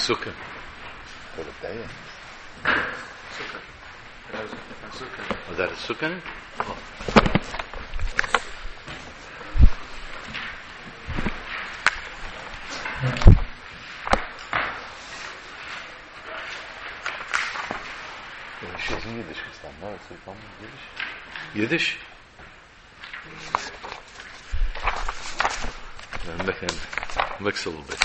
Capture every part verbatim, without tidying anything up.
Sukkah. What a day. Was that a Sukkah? Oh. She's in Yiddish, no, it's like Yiddish? Yiddish. Make him mix a little bit.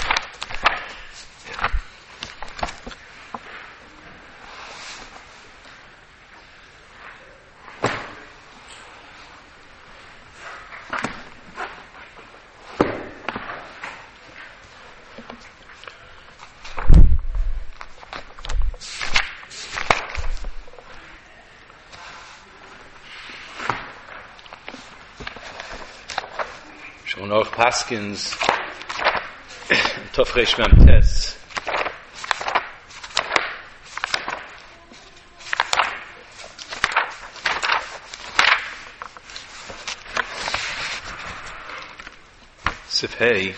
Schon auch Paskins Tofresh Mem Tes. Sif Hey.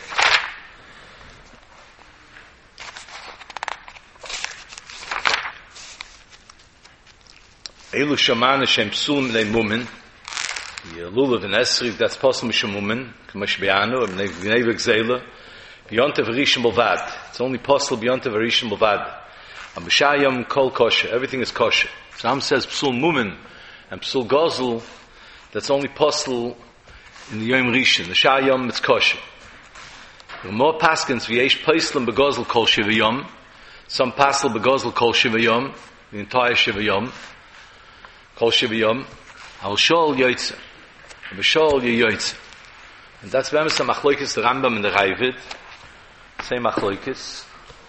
Elu Shaman Shem Psul Mnei Mumen. Lulav and Esrif, that's possible Mishamumen, Kamash Be'anu, and Nevek Zela, beyond the Rishon Bovad. It's only possible beyond the Rishon Bovad. And B'shayam Kol Kosher, everything is kosher. Sam says Psul Mumen and Psul Gozel, that's only possible in the Yom Rishon. The Shayam, it's kosher. There are more Paskins, V'yesh Paislim Begozel Kol Shivayom, some Pasel Begozel Kol Shivayom, the entire Shivayom, Kol Shivayom, Al Shol Yoitze. B'shol Yoitze. And that's when some Machloikis, the Rambam and the Ravid. Same Machloikis.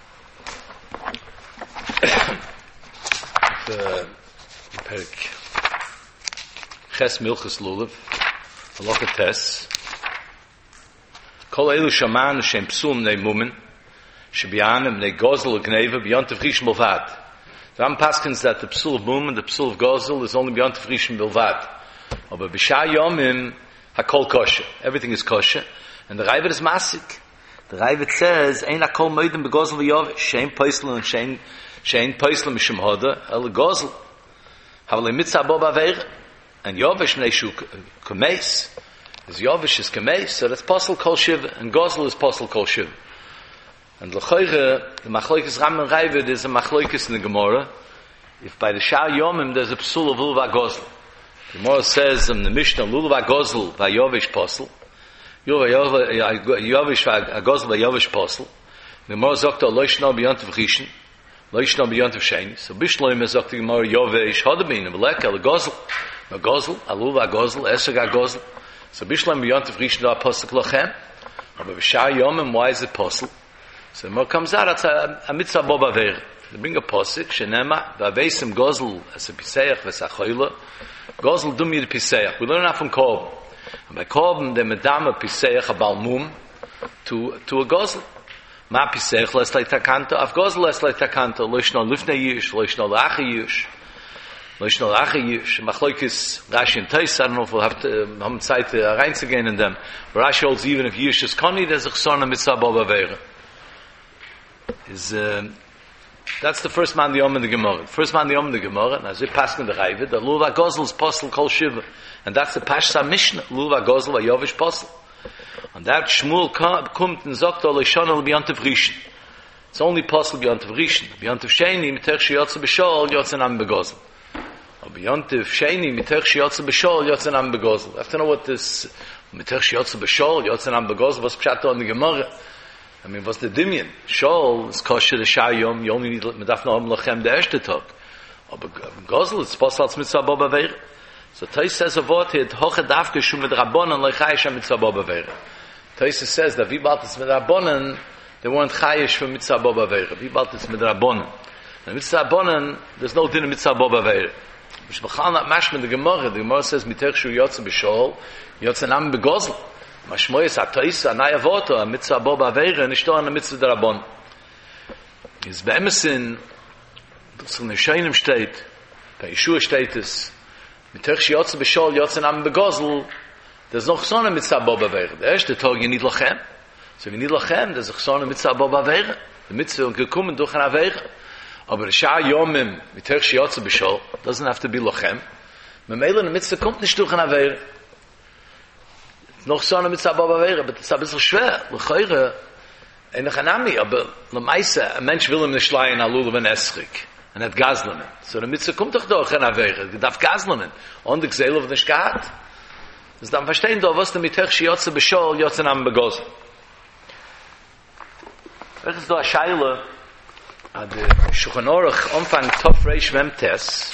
The Perik. Ches Milchus Lulav. Halacha Tes. Kol Elu Shaman Shem Psum Nei Mumen. Shebianim Nei Gozel Gneva beyond the Rishon Bilvad. The Rambam paskins that the Psul of Mumen, the Psul of Gozel is only beyond the Rishon Bilvad. Aber b'shah yomim hakol kosher. Everything is kosher. And the Ravid is masik. The Ravid says, Ein hakol moedim begozel v'yovish. Shein poisel and shein, shein poisel mishum hoda, el gozel. Havle mitzah bo b'aveir. And yovish mnei shu kameis. As yovish is kameis, so that's posel kol shiv, and gozel is posel kol shiv. And l'choyre, the machloikis Ram and Ravid is a machloikis in the Gemara. If by the shah yomim there's a psul of ulva gozel. The Gemara says in the Mishnah, Lulav HaGozel v'Yovish Posel. Yovish HaGozel v'Yovish Posel. The Gemara sagt, Lo yishno b'yontav Rishon, Lo yishno b'yontav Sheni. So Bishloim sagt the Gemara, Yovish Hodabin, V'lek el Gozel. HaGozel, Lulav HaGozel, Esrog HaGozel. So Bishloim b'yontav Rishon do HaPosel Lochem. But b'shah Yomim, why is it Posel? So the Gemara comes out, it's a mitzvah bo b'aveir. They bring a posik, Shenema, v'aveisim Gozel, as a Piseach v'sachoyla, Gozel dum yid Piseach. We learn that from Korban. And by Korban, the medama Piseach a balmum to to a Gozel. Ma Piseach les like takanto, af Gozel les like takanto, loishno lifnei yish, loishno lachi yish, loishno lachi yish. Machloikis Rashi and Tais, I don't know if we'll have to um, have time to uh, reinzugehen in them. But Rashi holds even if yish is koni, there's a chsona mitzvah bo b'aveira. Is um, That's the first man the Yom in the Gemara. First man the Yom in the Gemara, and as it passed in the Ravid, the Lulav HaGozel is Posel Kol Shiva. And that's the Pashsa Mishnah, Lulav HaGozel v'Yovish Posel. And that Shmuel kommt and sagt, Ol Yishonel b'yontav Rishon. It's only Posel b'yontav Rishon. B'yontav Sheni, mitech sheyotze b'shol, yotze nam b'gozel. Or b'yontav Sheni, mitech sheyotze b'shol, yotze nam b'gozel. I have to know what this, mitech sheyotze b'shol, yotze nam b'gozel, was pshat on the Gemara. I mean, what's the dimyan? Shol is kosher the shayom. You only need medaf noam lachem the erste tag. Aber Gozel is posel als mitzvah bo b'aveira. So Tais says a word here, hoche davke shu mit rabbonen lechayish mitzvah bo b'aveira. Tais says that wie bald it's mit rabbonen, they weren't chayish for mitzvah bo b'aveira. Wie bald it's mit rabbonen. And mitzvah rabbonen, there's no din in mitzvah bo b'aveira. Mishbachal not mashma the Gemara. The Gemara says mitech shu yotze b'shol, yotze nam b'gozel. Mashmoyes atois anaya voto a mitzvah bo b'aveira nishto an a mitzvah derabon. Is be'emesin das in der Scheinim steht, bei Yeshua steht es, mitech shiyotze b'shol yotze nam b'gozel, there's no chsona mitzvah bo b'aveira. The erste tag you need lachem. So if you need lachem, there's a chsona mitzvah bo b'aveira. the mitzvah und gekommen durch eine Avera. Aber Shah Yomim, mit Herr Shiatze Bishol, doesn't have to be Lochem. Memele, the mitzvah kommt nicht durch eine Avera. Noch so eine mitzvah Baba Avera, aber das ist ein bisschen schwer. Lechoire, ein Nechanami, aber le Meise, ein Mensch will ihm nicht leihen, Alulu ben Esrik. Und hat Gazlanen. So eine mitzvah kommt doch durch eine Avera. Die darf Gazlanen. Und die Gseele wird nicht gehabt. Das dann verstehen doch, was der mit Herr Shiatze Bishol, Yotze Namen begossen. Welches ist da eine Scheile, an der Shulchan Aruch Anfang Tov Reish Mem Tes,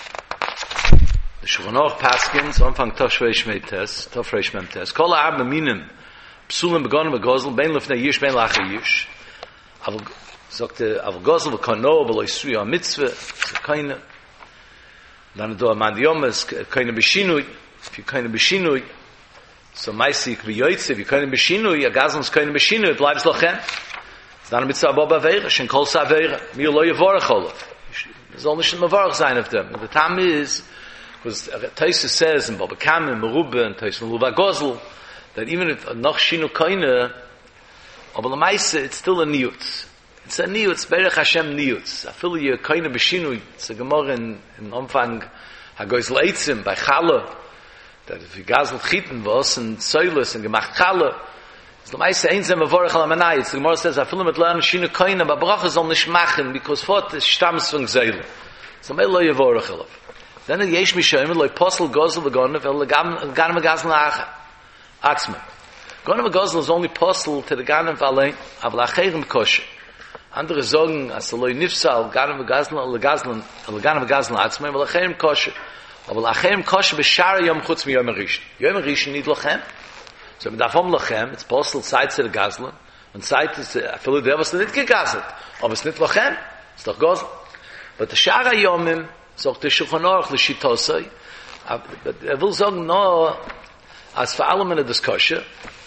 der Shulchan Aruch Paskins Anfang Tov Reish Mem Tes, Tov Reish Mem Tes, Kol ha'arba minim, Psulim begonnen begozel, bein lefnei yish, bein lache yish, aber, sagte, aber gozel v'kono, b'lo yisrui ha-mitzvah, keine, dann do man yomes, keine beshinui, if you keine beshinui, so meisik v'yoytze, if you keine beshinui, a gazons keine beshinui, bleibs lochem, dann mit der Baba Vera, schon kol sa Vera, mir lo yevorach olav. Soll nicht mehr vorach sein auf dem. The time is, because Taisa says in Baba Kama, in Merubah, and Taisa in Luva Gozel, that even if noch shinu koine, aber the Maise, it's still a niyutz. It's a niyutz, Berech Hashem niyutz. I feel you koine b'shinui, it's a gemor in, in Umfang, ha-goiz leitzim, by Chala, that if you gazelt chitten was, and Zoylus, and gemacht Chala, the meiste einsam vorach al manai. The Gemara says, I feel mit lernen shinu koine, but bracha soll nicht machen, because fort is stamms von Gzeile. So mei lo yevorach alav. Then it yesh mishoyim, lo posel gozel v'gonev, el ganem v'gazel na'acha. Atzma. Gonev v'gozel is only posel to the ganem v'alein, aber acherim kosher. Andere sagen, as lo nifsal, ganem v'gazel, el gazel, el ganem v'gazel atzma, el acherim kosher. Aber acherim kosher b'shara yom chutz mi yom rishon. Yom rishon nid lochem. So mit davon lochem, it's possible seit zu der Gazlan, und seit ist, I feel der was nicht gegazelt, aber es nicht lochem, es doch Gazl. But the Shara Yomim, sagt der Shulchan Aruch, the Shittosai, er will sagen, no, als für alle meine das Kosher,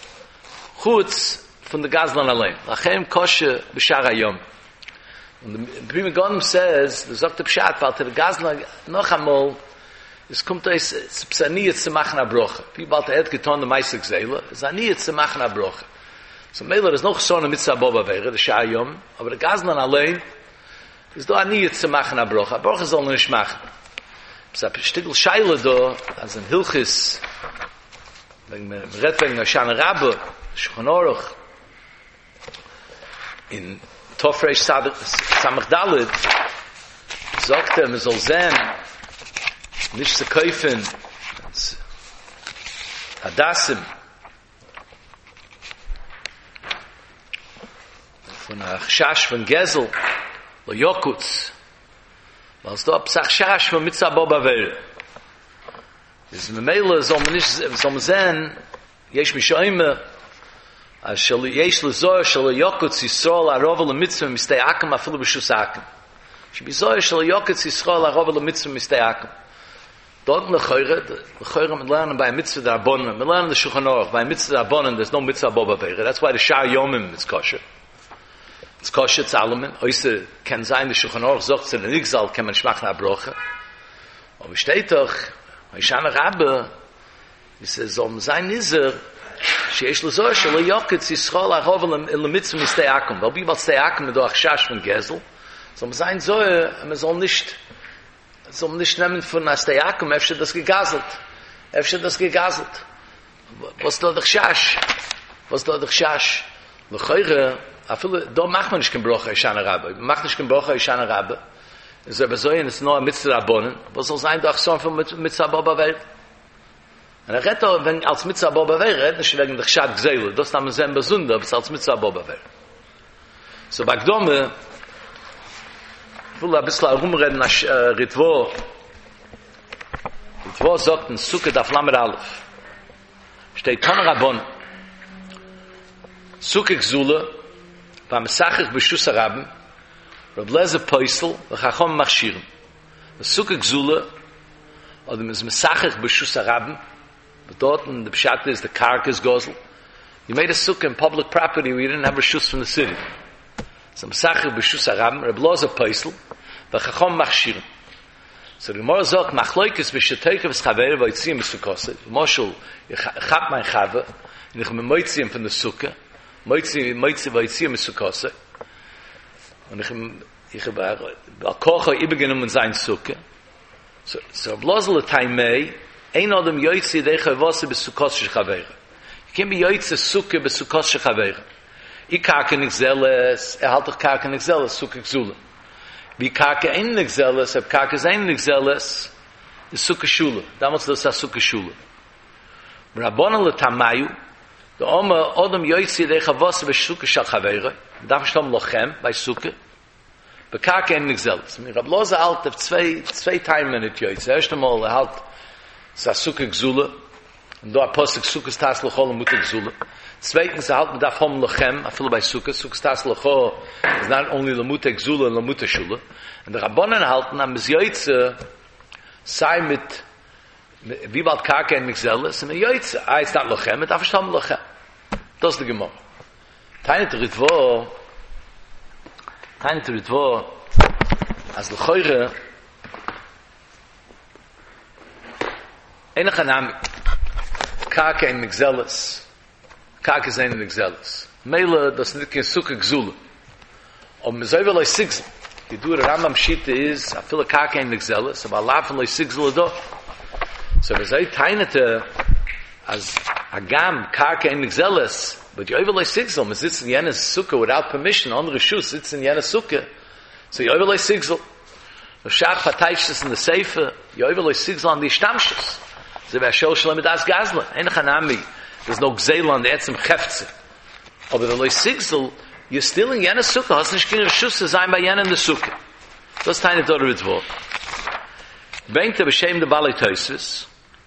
chutz von der Gazlan allein, lochem Kosher b'Shara Yom. Und the Prima Gonim says, der sagt der Pshat, weil der Gazlan noch einmal, es kommt es psaniyat zu machen a broche. Wie bald er hat getan der meiste Gseile, es aniyat zu machen a broche. So Meiler ist noch so eine Mitzvah Boba wäre, der Shayom, aber der Gazlan allein ist da aniyat zu machen a broche. A broche soll nicht machen. Es ist ein Stückel Scheile da, als ein Hilchis, wegen mir redt wegen der Shana Rabbe, Shulchan Aruch, in Tov Reish Samach Dalet, sagt er, man soll sehen, nicht zu kaufen, Hadassim, von der Chash von Gezel, lo Yokutz, weil es da Psach Chash von Mitzah Boba wäre. Es ist mit Meile, soll man nicht, soll man sehen, jesch mich oime, als shal yesh lezoy shal Yokutz Yisrael arovel le mitzvah mistei akem afilu b'shus akem. Shbizoy shal Yokutz Yisrael arovel le mitzvah mistei akem. Dort lechoire, lechoire mit lernen bei Mitzvah der Abonnen, mit lernen the Shulchan Aruch, bei Mitzvah der Abonnen, there's no Mitzvah Boba Veire. That's why the Shar Yomim is kosher. It's kosher to Alamin. Oise kann sein, the Shulchan Aruch sagt, zu den Nixal kann man schmachen abrochen. Aber steht doch, Shana Rabbe, es soll sein Nizer, שיש לזור שלא יוקץ ישחול הרוב אל המצווה מסתי אקום. weil wie was der Akum durch Schasch von Gesel, so man sein soll, man soll nicht soll man nicht nehmen von der Akum, öfter das gegaselt. Öfter das gegaselt. Was da durch Schasch? Was da durch Schasch? Lechoire, afile, da macht man nicht kein Bruch, Shana Rabbe. Man macht nicht kein Bruch, Shana Rabbe. Es ist aber so, es ist nur ein Mitzvah Rabbonen. Was soll sein, doch so ein Mitzvah Boba Welt? Und er redet auch, wenn als Mitzvah Boba Welt, redet nicht wegen der Chad Gzeile. Das haben wir sehr besonders, aber es ist als Mitzvah Boba Welt. So, bei Gdome, ich will ein bisschen herumreden nach Ritvo. Ritvo sagt in Sukkot auf Lamed Aleph. Steht Toner Rabbonen. Sukkot Gzule, beim Sachich B'Shus Arabim, Rab Leze Poisel, Chachom Machshirim. Sukkot Gzule, oder mit Mesachich B'Shus Arabim, but dort in the Pshat is the Karkas Gozel. You made a sukkah in public property where you didn't have a shus from the city. So Mesachich B'Shus Arabim, Rab Leze Poisel, Chachom Machshirim. So the Gemara sagt, Machloikes B'Shetaykev S'Chavere V'Yitziyim B'Sukkose. Moshul, ich hab mein Chave, und ich bin Moitziyim von der Sukkah, Moitzi Moitzi V'Yitziyim B'Sukkose. Und ich, ich habe bei Kocha übergenommen sein Sukke. So, so bloß le Taimei, ein Adam Yoitzi Decha Wasser bis Sukkot Shechavera. Ich kann bei Yoitzi Sukke bis Sukkot Shechavera. Ich kake nicht zeles, er halt doch kake nicht zeles, Sukke Gzula. Wie kake ein nicht zeles, hab kake sein nicht zeles, ist Sukke Shula. Damals das ist Sukke Shula. Rabbanan le Tamayu, der Oma Adam Yoitzi Decha Wasser bis Sukke Shechavera. Darf ich dann lochem bei Sukke? Bekake ein nicht zeles. Mir Rabloza halt auf zwei, zwei Timen mit Yoitzi. Erst einmal, er halt sa Sukke Gzula. Und da Apostel Sukke Stas Lechol Mutter Gzula. Zweitens, er halt mit Afhom Lochem, afil bei Sukke, Sukke Stas Lechol, is not only the Mutter Gzula and the Mutter Shula. Und der Rabbanan halten, am es Yoitzi, sei mit, wie bald Kake ein Mixelles, und mit Yoitzi, ah, it's not Lochem, mit Afhom Lochem. Das ist die Gemara. Teine Teritvo, Teine Teritvo, als Lechoire, Einach Anami, Kake ein Mixelles, Kake sein Mixelles. Meile, das nicht kein Sukke Gzula. Und mir soll wohl Sigzel. Die Dure Rambam Schitte ist, a viele Kake ein Mixelles, aber Allah von Sigzel da. So wir sei Teinete, als Agam, Kake ein Mixelles, but you overlay Sigzel, man sitzt in jenes Sukke without permission, andere Schuss sitzen in jenes Sukke. So you overlay Sigzel. The Shach verteilt es in der Seife, you overlay Sigzel an die Stammschuss. So wer Schell Shalom mit das Gazla. Einach Anami, there's no Gzeil an der Etzem Chefze. Aber der Loi Sigzel, you're still in jenes Sukke, hast nicht keine Schuss zu sein bei jenen in der Sukke. Das ist eine Dore mit Wort. Bringt der beschämte Balei Teusis,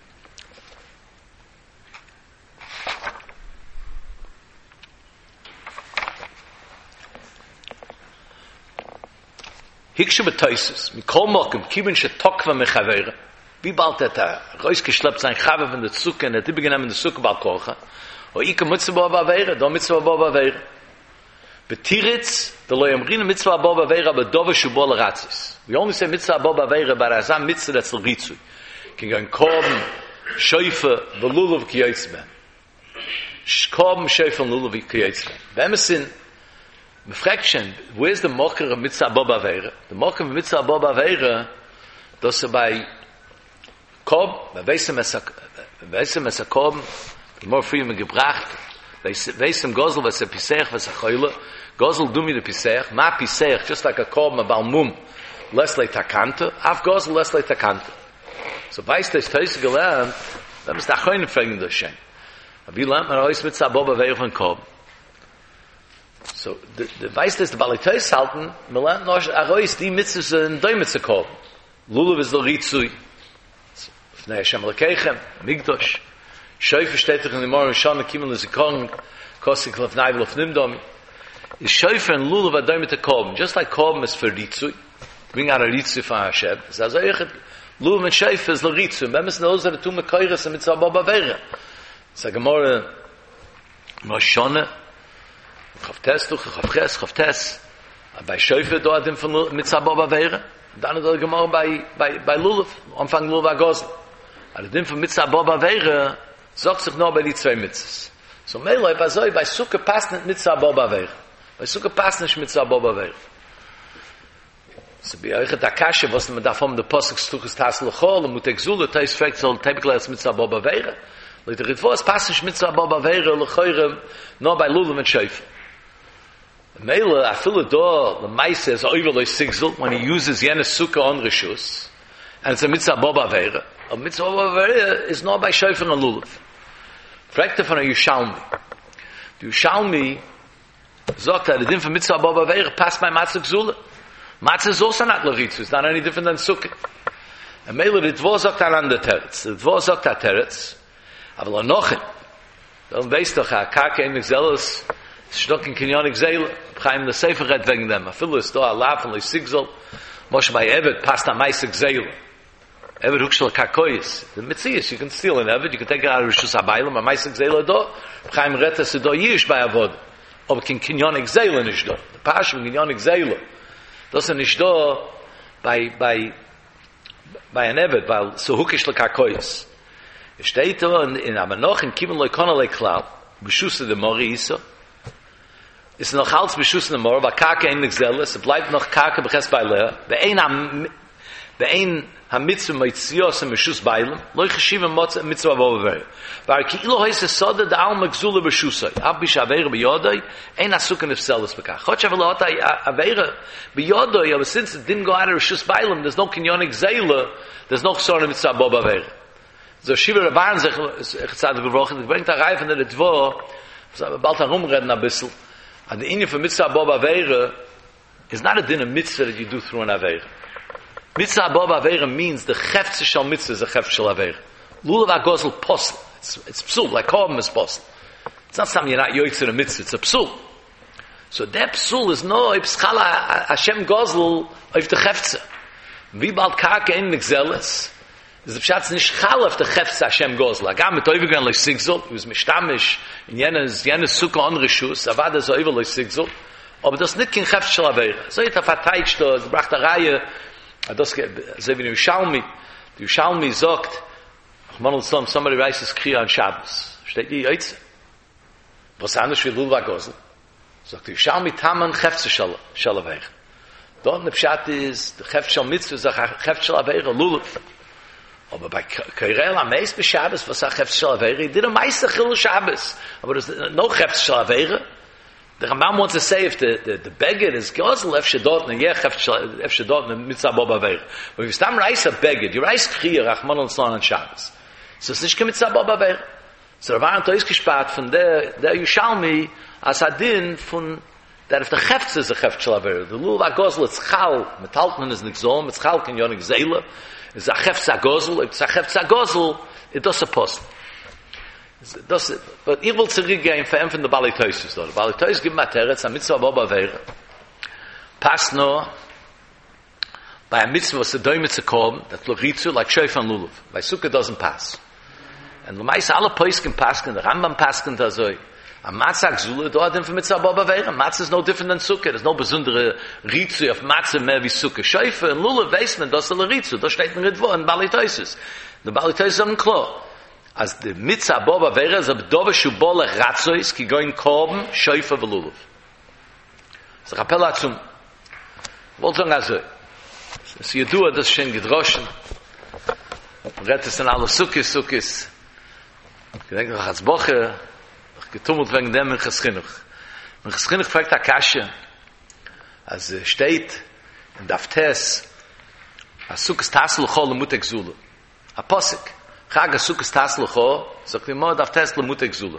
Hikshu betoises, mi kol mokem, kiben she tokva mechavere. Wie bald hat er rausgeschleppt sein Chave von der Zucke, und hat übergenommen in der Zucke balkocha, o ike mitzvah ba vere, do mitzvah ba vere. Betiritz, de lo yamrine mitzvah ba vere, aber dove shubol ratzis. We only say mitzvah ba vere, but azam mitzvah that's the ritzui. King gan korben, scheufe, velulav ki yitzben. Korben, scheufe, velulav ki yitzben. Wenn es in Man fragt schon, wo ist der Mocher of Mitzvah Boba Veire? Der Mocher of Mitzvah Boba Veire, dass er bei Kob, bei Weissem es a Kob, die more free me gebracht, Weissem Gosel, was er Pisech, was er Choyle, Gosel du mir de Pisech, ma Pisech, just like a Kob, ma Balmum, Leslie Takante, af Gosel, Leslie Takante. So weißt du, ist heute gelernt, dann ist da keine Fragen durch Schenk. Wie lernt man aus Mitzvah Boba Veire von Kob? So, de, de weißt es, de Baliteus halten, man lernt noch, Arois, die Mitzvahs in Däume zu kommen. Lulav ist der Rizui. Fnei Hashem Lekeichem, Migdosh. Schäufe steht doch in der Morgen, Shana, Kimmel, Zikong, Kosik, Lefnai, Lefnimdomi. Is Schäufe und Lulav in Däume zu kommen. Just like kommen ist für Rizui. Wegen einer Rizui von Hashem. Es ist also echt, Lulav und Schäufe ist der Rizui. Wenn man es in der Hose, tun wir Keures und Mitzvah Boba Veire. Sag Morgen, Moshone, Chavtes, du, Chavches, Chavtes. Bei Schäufe dort im Mitzvah Boba Veire. Dann hat er gemacht bei, bei, bei Lulav, Anfang Lulav Agosel. Aber dem von Mitzvah Boba Veire sagt sich nur bei die zwei Mitzvahs. So Meiloi, bei so, bei Sukke passt nicht Mitzvah Boba Veire. Bei Sukke passt nicht Mitzvah Boba Veire. So bei euch der Kasche, was man davon der Posuk Stuchus Tassel Chol, und Mutek Zule, Teis fragt, soll Tepikler als Mitzvah Boba Veire. Leute, Ritvos passt nicht Mitzvah Boba Veire, Lechoirem, nur bei Lulav und Schäufe. Meile, I feel it door, the Maise is overly sigzal, when he uses Yenes Sukkah on Rishus, and it's a Mitzvah Boba Veire. A Mitzvah Boba Veire is not by Shofar and Lulav. Fragt er von der Yushalmi. Die Yushalmi sagt er, the din for Mitzvah Boba Veire passt by Matzah Gzula. Matzah is also not Leritzu, it's not any different than Sukkah. And Meile, the Dvor sagt er an der Teretz. The Dvor sagt er Teretz, aber lo nochin. Dann weißt doch, er kake in Exelos, Stock in Kinyonik Zeil, Chaim the Sefer red wegen dem. Afilu ist da, Allah von Sigzol, Moshe bei Evet, passt am Meisig Zeil. Evet hukshel kakoyis. The Metzias, you can steal an Evet, you can take it out of Rishus Abaylam, am Meisig Zeil da, Chaim redt es da yish bei Avod. Aber kin Kinyonik Zeil nicht da. The Pash von Kinyonik Zeil. Das ist nicht da, bei, bei, bei an Evet, weil so hukshel kakoyis. Es steht da, in aber noch in Kimmel Lekonale Klau, Beschusse de Mori Isa, ist noch als beschussene Mor, aber Kake in Nixelle, es bleibt noch Kake beches bei Leer, bei ein am bei ein am Mitzvah Mitzios im Beschuss Beilem, loy cheshiva Mitzvah Bober. Weil ki ilo heise sode da al magzule beschusai, ab bish avere beyodai, ein asuken ifselos bekach. Chotch avel hat avere beyodai, aber since it didn't go out of Beschuss Beilem, there's no kinyonik zele, there's no sort Mitzvah Bober avere. So Shiva Rabban sich, ich zade gebrochen, ich bringt da reifen in der Dvo, bald herumreden a bissl, and the inyan for Mitzvah Bober avere is not a din of mitzvah that you do through an avere. Mitzvah Boba Avera means the Chefze Shal Mitzvah is a Chefze Shal Avera. Lulav HaGozel Posel. It's, it's Psul, like Korban is Posel. It's not something you're not yoitz in a mitzvah, it's a Psul. So that Psul is no, Ipschala Hashem Gozel of the Chefze. Wie bald Kake in Nixeles, is the Pshatz nicht Chal of the Chefze Hashem Gozel. Agam mit Oivigran loich Sigzol, he was Mishtamish, in jenes, jenes Sukkah on Rishus, Avada so Oiva loich Sigzol, aber das nicht kein Chefze Shal Avera. So it a verteidigt, es bracht a Reihe, das ze wenn Yushalmi Yushalmi sagt man soll somebody rises kriya on Shabbos steht die jetzt was anders wie Lulav HaGozel sagt Yushalmi taman chefze shal shal avei dort ne pshat is der chefze shal mitzvah sag chefze shal avei Lulav aber bei Kairel am meist be Shabbos was sag chefze shal avei did a meister chil Shabbos aber das no chefze shal avei. The Rambam wants to say if the the, the beggar is Gozel F Shadot and Yech F Shadot and Mitzvah Boba Veir. But if you stand rice a beggar, you rice Kriya Rachman und Slon and Shabbos. So it's nicht Mitzvah Boba Veir. So Rav Aaron ist gespart von der der Yushalmi as Adin von that if the Chefz is a Chefz Shalaver, the Lulav HaGozel it's Chal, Metaltman is Nixom, it's Chal Ken Yonik Zela, it's a Chefz HaGozel, if it's a Chefz HaGozel, it does a post. Das, but ich will zurückgehen für ihn von der Bali Toisus dort. Bali Toisus gibt mir Teretz, a Mitzvah Boba Veira. Passt nur, bei a Mitzvah, was der Däume zu kommen, das Lochitzu, like Shoif and Lulav. Bei Sukkah doesn't pass. Und meist alle Poisken passen, der Rambam passen da so. A Matzah Gzula, dort für Mitzvah Boba Veira. Matzah is no different than Sukkah. There's no besondere Ritzu auf Matzah mehr wie Sukkah. Shoif and Lulav weiß man, das ist der Ritzu. Da steht ein Ritwo in Bali Toisus. Der Bali Toisus haben klar. As the Mitzvah Boba Veira is a B'dova Shubole Ratzois ki goin Korban Shoifa V'Lulav. So Kapella zum wollte sagen also es Yedua das schon gedroschen redt es in alle Sukkis Sukkis ich denke noch als Woche getummelt wegen dem in Geschinnich in Geschinnich fragt der Kasche als steht in Daftes as Sukkis Tassel Chol Mutek Zula a Posik Chag Sukkos Taslucho, sagt ihm, darf Tesla Mutek Zula.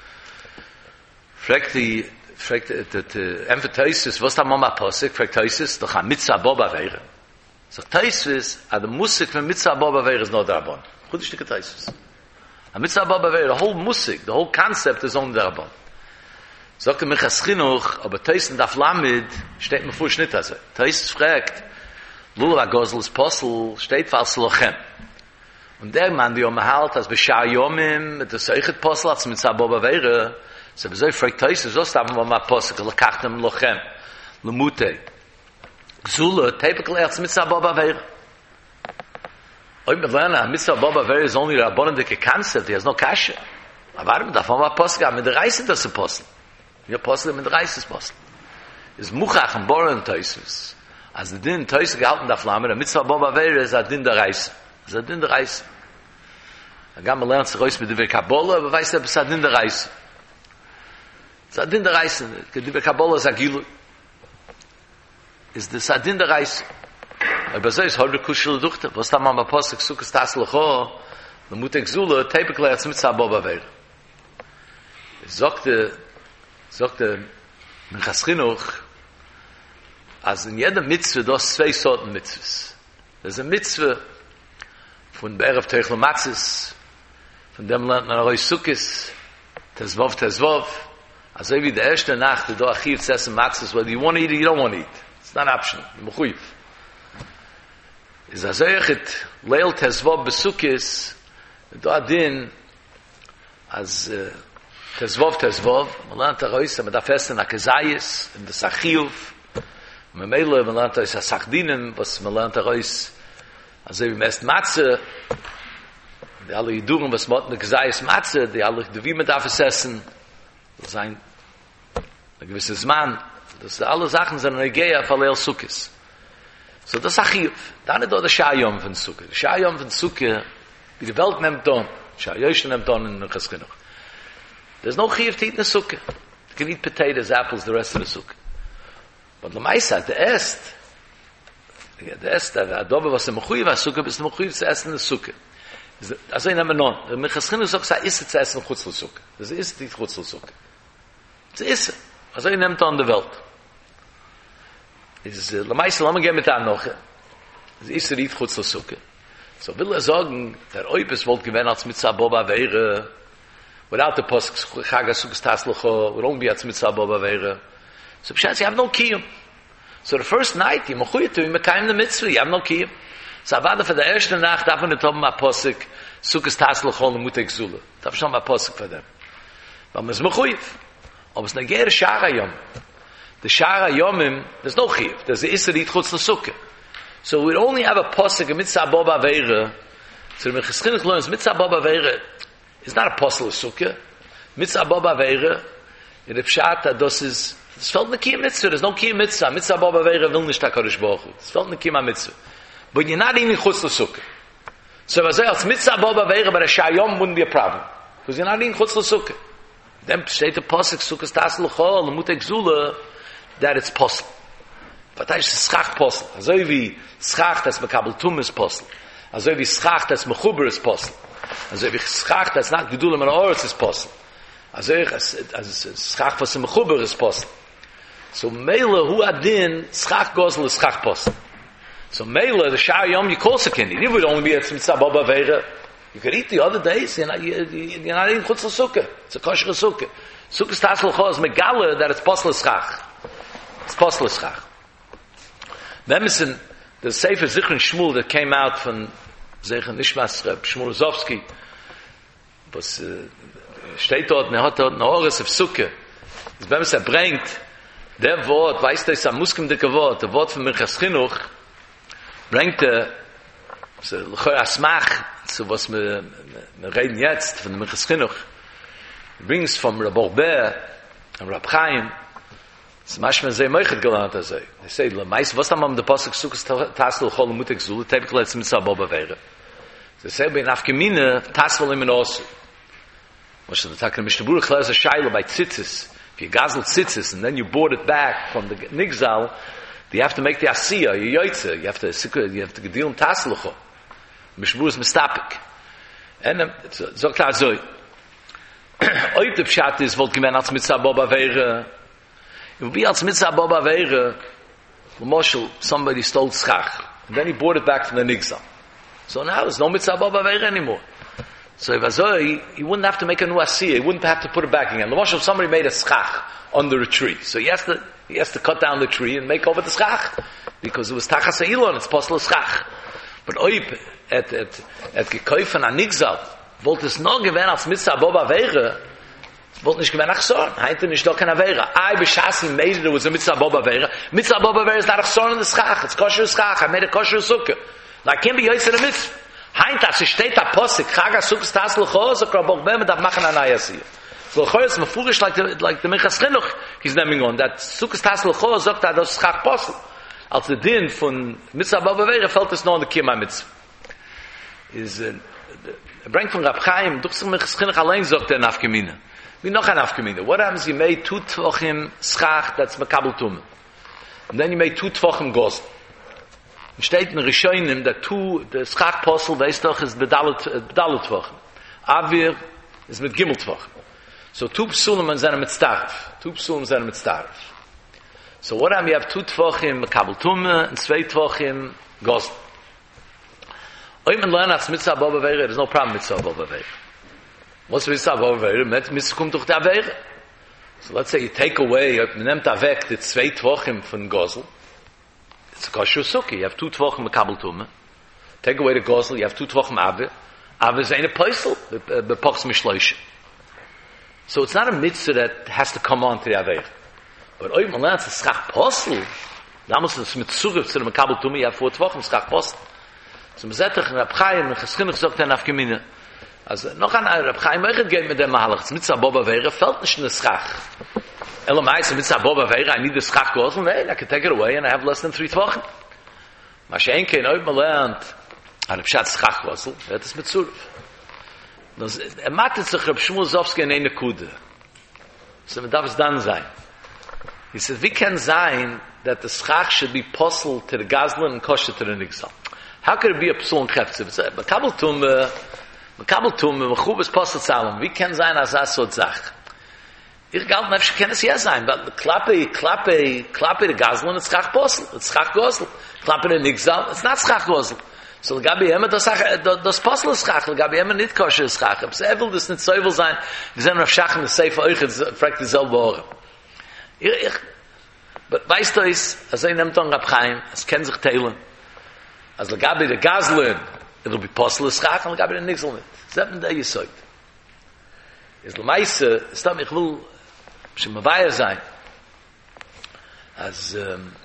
Fragt die, fragt die Emphatesis, was da Mama Posik, fragt Teisis, doch a Mitzvah Boba Veira. Sagt Teisis, a the Musik von Mitzvah Boba Veira is no Darabon. Gut ist die Teisis. A Mitzvah Boba Veira, the whole Musik, the whole concept is on Darabon. Sagt er, Michas Chinuch, aber Teisen darf Lamed, steht mir vor Schnitt also. Teisis fragt, Lulav HaGozel is Posel, steht falls Lochem. Und der Mann, die um halt, als Beshar Yomim, mit der Seichet Posel, als mit Zaboba Veire, so wie so ich fragt Teise, so ist aber mal Posel, lekachtem Lochem, lemute. Gzule, teipekle, als mit Zaboba Veire. Oy mit lernen, mit Zaboba Veire is only a bonendike concept, he has no kasha. Aber warum darf man mal Posel, mit der Reise das Posel. Ja, Posel mit der Reise ist Posel. Is Muchach und Boren Teises. Als der Din Teise gehalten darf, mit Zaboba Veire ist der Din der Reise. Das ist in der Reise. Er kann man lernen sich raus mit der Kabbalah, aber weiß er, es ist in der Reise. Es ist in der Reise. Die Kabbalah ist Agilu. Es ist in der Reise. Aber so ist heute Kuschel durch. Was da man bei Postek Sukkos Taslucho, der Mutek Zula, Teipekler, mit Zaboba Veira. Es sagte, sagte, Minchas Chinuch, als in jeder Mitzvah, da ist zwei Sorten Mitzvahs. Das ist eine Mitzvah, von Be'erev Teichel Matzis, von dem lernt man Aroi Sukkis, Tezvov, Tezvov, also wie die erste Nacht, du achiv zessen Matzis, whether you want to eat or you don't want to eat. It's not an option. Mechuyev. Is also echet, Leil Tezvov Besukkis, du adin, as Tezvov, Tezvov, man lernt Aroi, man darf essen Akezayis, in der Sachiyuf, man meile, man lernt Aroi Sachdinen, was man lernt Aroi, also wie meist Matze, die alle Yidurim, was man mit Gesayis Matze, die alle, die wie man darf es essen, das sein, ein gewisses Mann, das alle Sachen sind eine Geja von Leil Sukkis. So das ist Achiv. Dann ist da der Shayom von Sukkah. Der Shayom von Sukkah, wie die Welt nimmt dann, Shayosh nimmt dann in Minchas Chinuch. There's no Chiv to eat in the Sukkah. You can eat potatoes, apples, the rest of the Sukkah. But the Maisa, the Est, the Est, the Adobe was the Mechuyev was Sukkah, is the Mechuyev to essen in the Sukkah. Also in Nummer neun. Der Minchas Chinuch sagt, es ist zu essen Chutz Sukkah. Das ist die Chutz Sukkah. Es ist. Also in nimmt an der Welt. Es ist, la Maisa, lass mal gehen mit der Anoche. Es ist die Chutz Sukkah. So will er sagen, der Oibes wollte gewinnen als Mitzvah Boba wäre, without the Posuk, Chaga Sukkah Taslucho, would only be als Mitzvah Boba wäre. So Pshat, you have no Kiyum. So the first night, you mechuye to, you mekayim the Mitzvah, you have no Kiyum. So avada für die erste Nacht, darf man nicht haben, a Posuk, Sukkah Taslucho, und Mutek Zule. Darf schon mal Posuk für dem. Weil man es mechuye. Aber es negere Shara Yom. The Shara Yomim, there's no Kiyum. There's the Isserit Chutz Sukkah. So we only have a posuk, a mitzvah boba veire. So the Minchas Chinuch learns, mitzvah boba veire is not a posel of sukkah. Mitzvah boba veire, in the pshat, das is, es fällt ne kiyam mitzvah, there's no kiyam mitzvah. Mitzvah boba veire will nicht HaKadosh Baruch Hu. Es fällt ne kiyam mitzvah. But you're not eating chutz l'sukkah. So if I say, als mitzvah boba veire, but a shayom wouldn't be a problem. Because you're not eating chutz l'sukkah. Then steht the posuk, sukkah stas l'chol, l'mutek zula, that it's possible. But that is schach posel. Also wie schach das makabel tum is posel. Also wie schach das mechuber is posel. Also wie schach das nach gedulem an ors is posel. Also as schach was mechuber is posel. So mele hu adin schach gosel is schach posel. So mele the shayom you call second. It would only be at some sababa vere. You could eat the other days, you're not, you're not eating chutz l'sukkah. It's a kosher sukkah. Sukkah stas l'chol is megala that it's posel schach. It's posel schach. Then is in the Sefer Zichron Shmuel that came out from Zechen Nishmas Reb Shmuel Zovsky, was uh, steht dort, und er hat dort eine Ores auf Sukkah. Das wenn es er bringt, der Wort, weißt du, ist ein muskelndicke Wort, der Wort von Minchas Chinuch, bringt er, so l'chor asmach, so was wir, wir reden jetzt, von Minchas Chinuch, bringt es vom Reb Orber, und Reb Chaim, es machst mir sehr möchtet gelernt, also. Ich sage, le meist, was dann am der Posuk suchst, Tassel, Chol, und Mutek, Zul, Tebik, letzt mit Saboba wäre. Es selbe in Afgemine, Tassel, im Osu. Was ist, da kann mich der Buch, klar, a Scheile bei Tzitzis, if you gazel Tzitzis, and then you board it back from the Nigzal, you have to make the Asiya, you yoitze, you have to, you have to deal in Tassel, Chol. Mishbur is mistapik. And, so klar, so, oib de Pshat is, wollt gemein, als mit Saboba wäre, it would be als mitzvah boba veire, Moshel, somebody stole schach, and then he brought it back from the nigzal. So now there's no mitzvah boba veire anymore. So if Azoi, he wouldn't have to make a new asiyah, he wouldn't have to put it back again. Moshel, somebody made a schach under a tree, so he has to he has to cut down the tree and make over the schach, because it was tachas ha'ilon, it's possible schach. But oib, at at at gekäufen an nigzal, wollte es noch gewähren als mitzvah boba veire, wollte nicht gewinnen Achsorn. Heinte nicht doch keine Wäre. I beschassin made there was a mitzvah boba Wäre. Mitzvah boba Wäre is not Achsorn in the schach. It's kosher schach. I made a kosher sukkah. Like can't be yoitz in a mitzvah. Heinte, als es steht da Posik, chaga sukkah stas l'cho, so krabog bem, darf machen an ayasiyah. So l'cho is mefurish like the, like the Minchas Chinuch he's naming on. That sukkah stas l'cho sagt da das schach Posik. Als der Din von mitzvah boba Wäre fällt es noch in der Kima mitzvah. Is, uh, er bringt von Rab Chaim, durch sich Minchas Chinuch allein sagt er in Afgemine. We noch an Afgemine. What happens? You made two tvochim schach, that's makabel tum. And then you made two tvochim gos. It steht in Rishonim that two, the schach posel, weißt doch, is bedalet tvochim. Avir is mit gimel tvochim. So two psulim and zene mit starf. Two psulim zene mit starf. So what happens? You have two tvochim makabel tum and zwei tvochim gos. Oy men learn as mitzvah boba veire, there's no problem with mitzvah boba veire. What's mitzvah boba veire? Met mitzvah kommt doch da veire. So let's say you take away, you nehmt da weg die zwei tvochim von gosel. It's a kosher sukkah. You have two tvochim makabel tumme. Take away the gosel, you have two tvochim ave. Ave is eine peisel, bepochs mishloishe. So it's not a mitzvah that has to come on to the aveir. But oy men learn as schach posel. Da muss es mit zurück zu dem makabel tumme, you have four tvochim schach posel. So man sagt, Rab Chaim, in Chaschinach sagt er nach Gemine. Also, noch an Rab Chaim, möchtet geht mit dem Mahalach, mitzvah boba wäre, fällt nicht in das Schach. Elamais, mitzvah boba veira, I need the schach gosel. No, I can take it away and I have less than three twochen. Mashenke, in oib melernt, an a pshat schach gosel, that is mitzurf. Er matet sich Reb Shmuel Zofsky in eine Kude. So, man darf es dann sein. He says, we can sein that the schach should be possible to the gazlan and kosher to the nigzal. How could it be a psul and chefetz? It's a makabel tum, makabel tum, mechub is posel tzalem. We can sein as a sort zach. Ich galt nefesh kann es ja sein, but klappe, klappe, klappe the gazlan, it's schach posel, it's schach gosel. Klappe the nigzal, it's not schach gosel. So gabi immer das das posel schach, gabi immer nicht kosher schach. Es evil das nicht so evil sein. Wir sind auf schach in der Sefer euch fragt dieselbe Ohren. Ich, but weißt du is, als er nimmt an Rab Chaim, es kann sich teilen. Als er gabi der Gazlan, it'll be posel schach, und gabi der nigzal nicht. Seppen der Yesoid. Is le meise, ist da, ich will, schon mal weiher sein, als, ähm,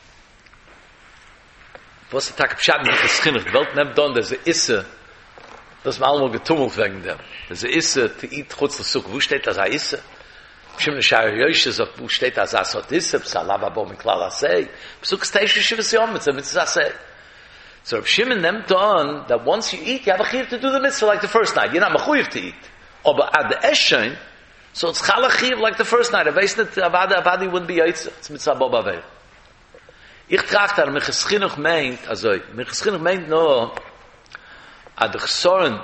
was der Tag Pshat mit der Schinnig, die Welt nimmt dann, dass er isse, das ist mir allemal getummelt wegen dem, dass er isse, te eat chutz l'suk, wo steht das er isse? Pshim ne Shari Yoyshe sagt, wo steht das er sot isse, psalava bo miklal asei, psuk steish shivas yom, it's a mitzvah asei. So Reb Shimon nimmt on, that once you eat, you have a chiv to do the mitzvah like the first night, you're not mechuyev to eat. Oh, but at the Eshein, so it's chala chiv like the first night, I weiß nicht, avada, avadi wouldn't be yaitze, it's mitzvah bo baveir. Ich trage da, mich geschinnig meint, also, mich geschinnig meint no, ad chsoren,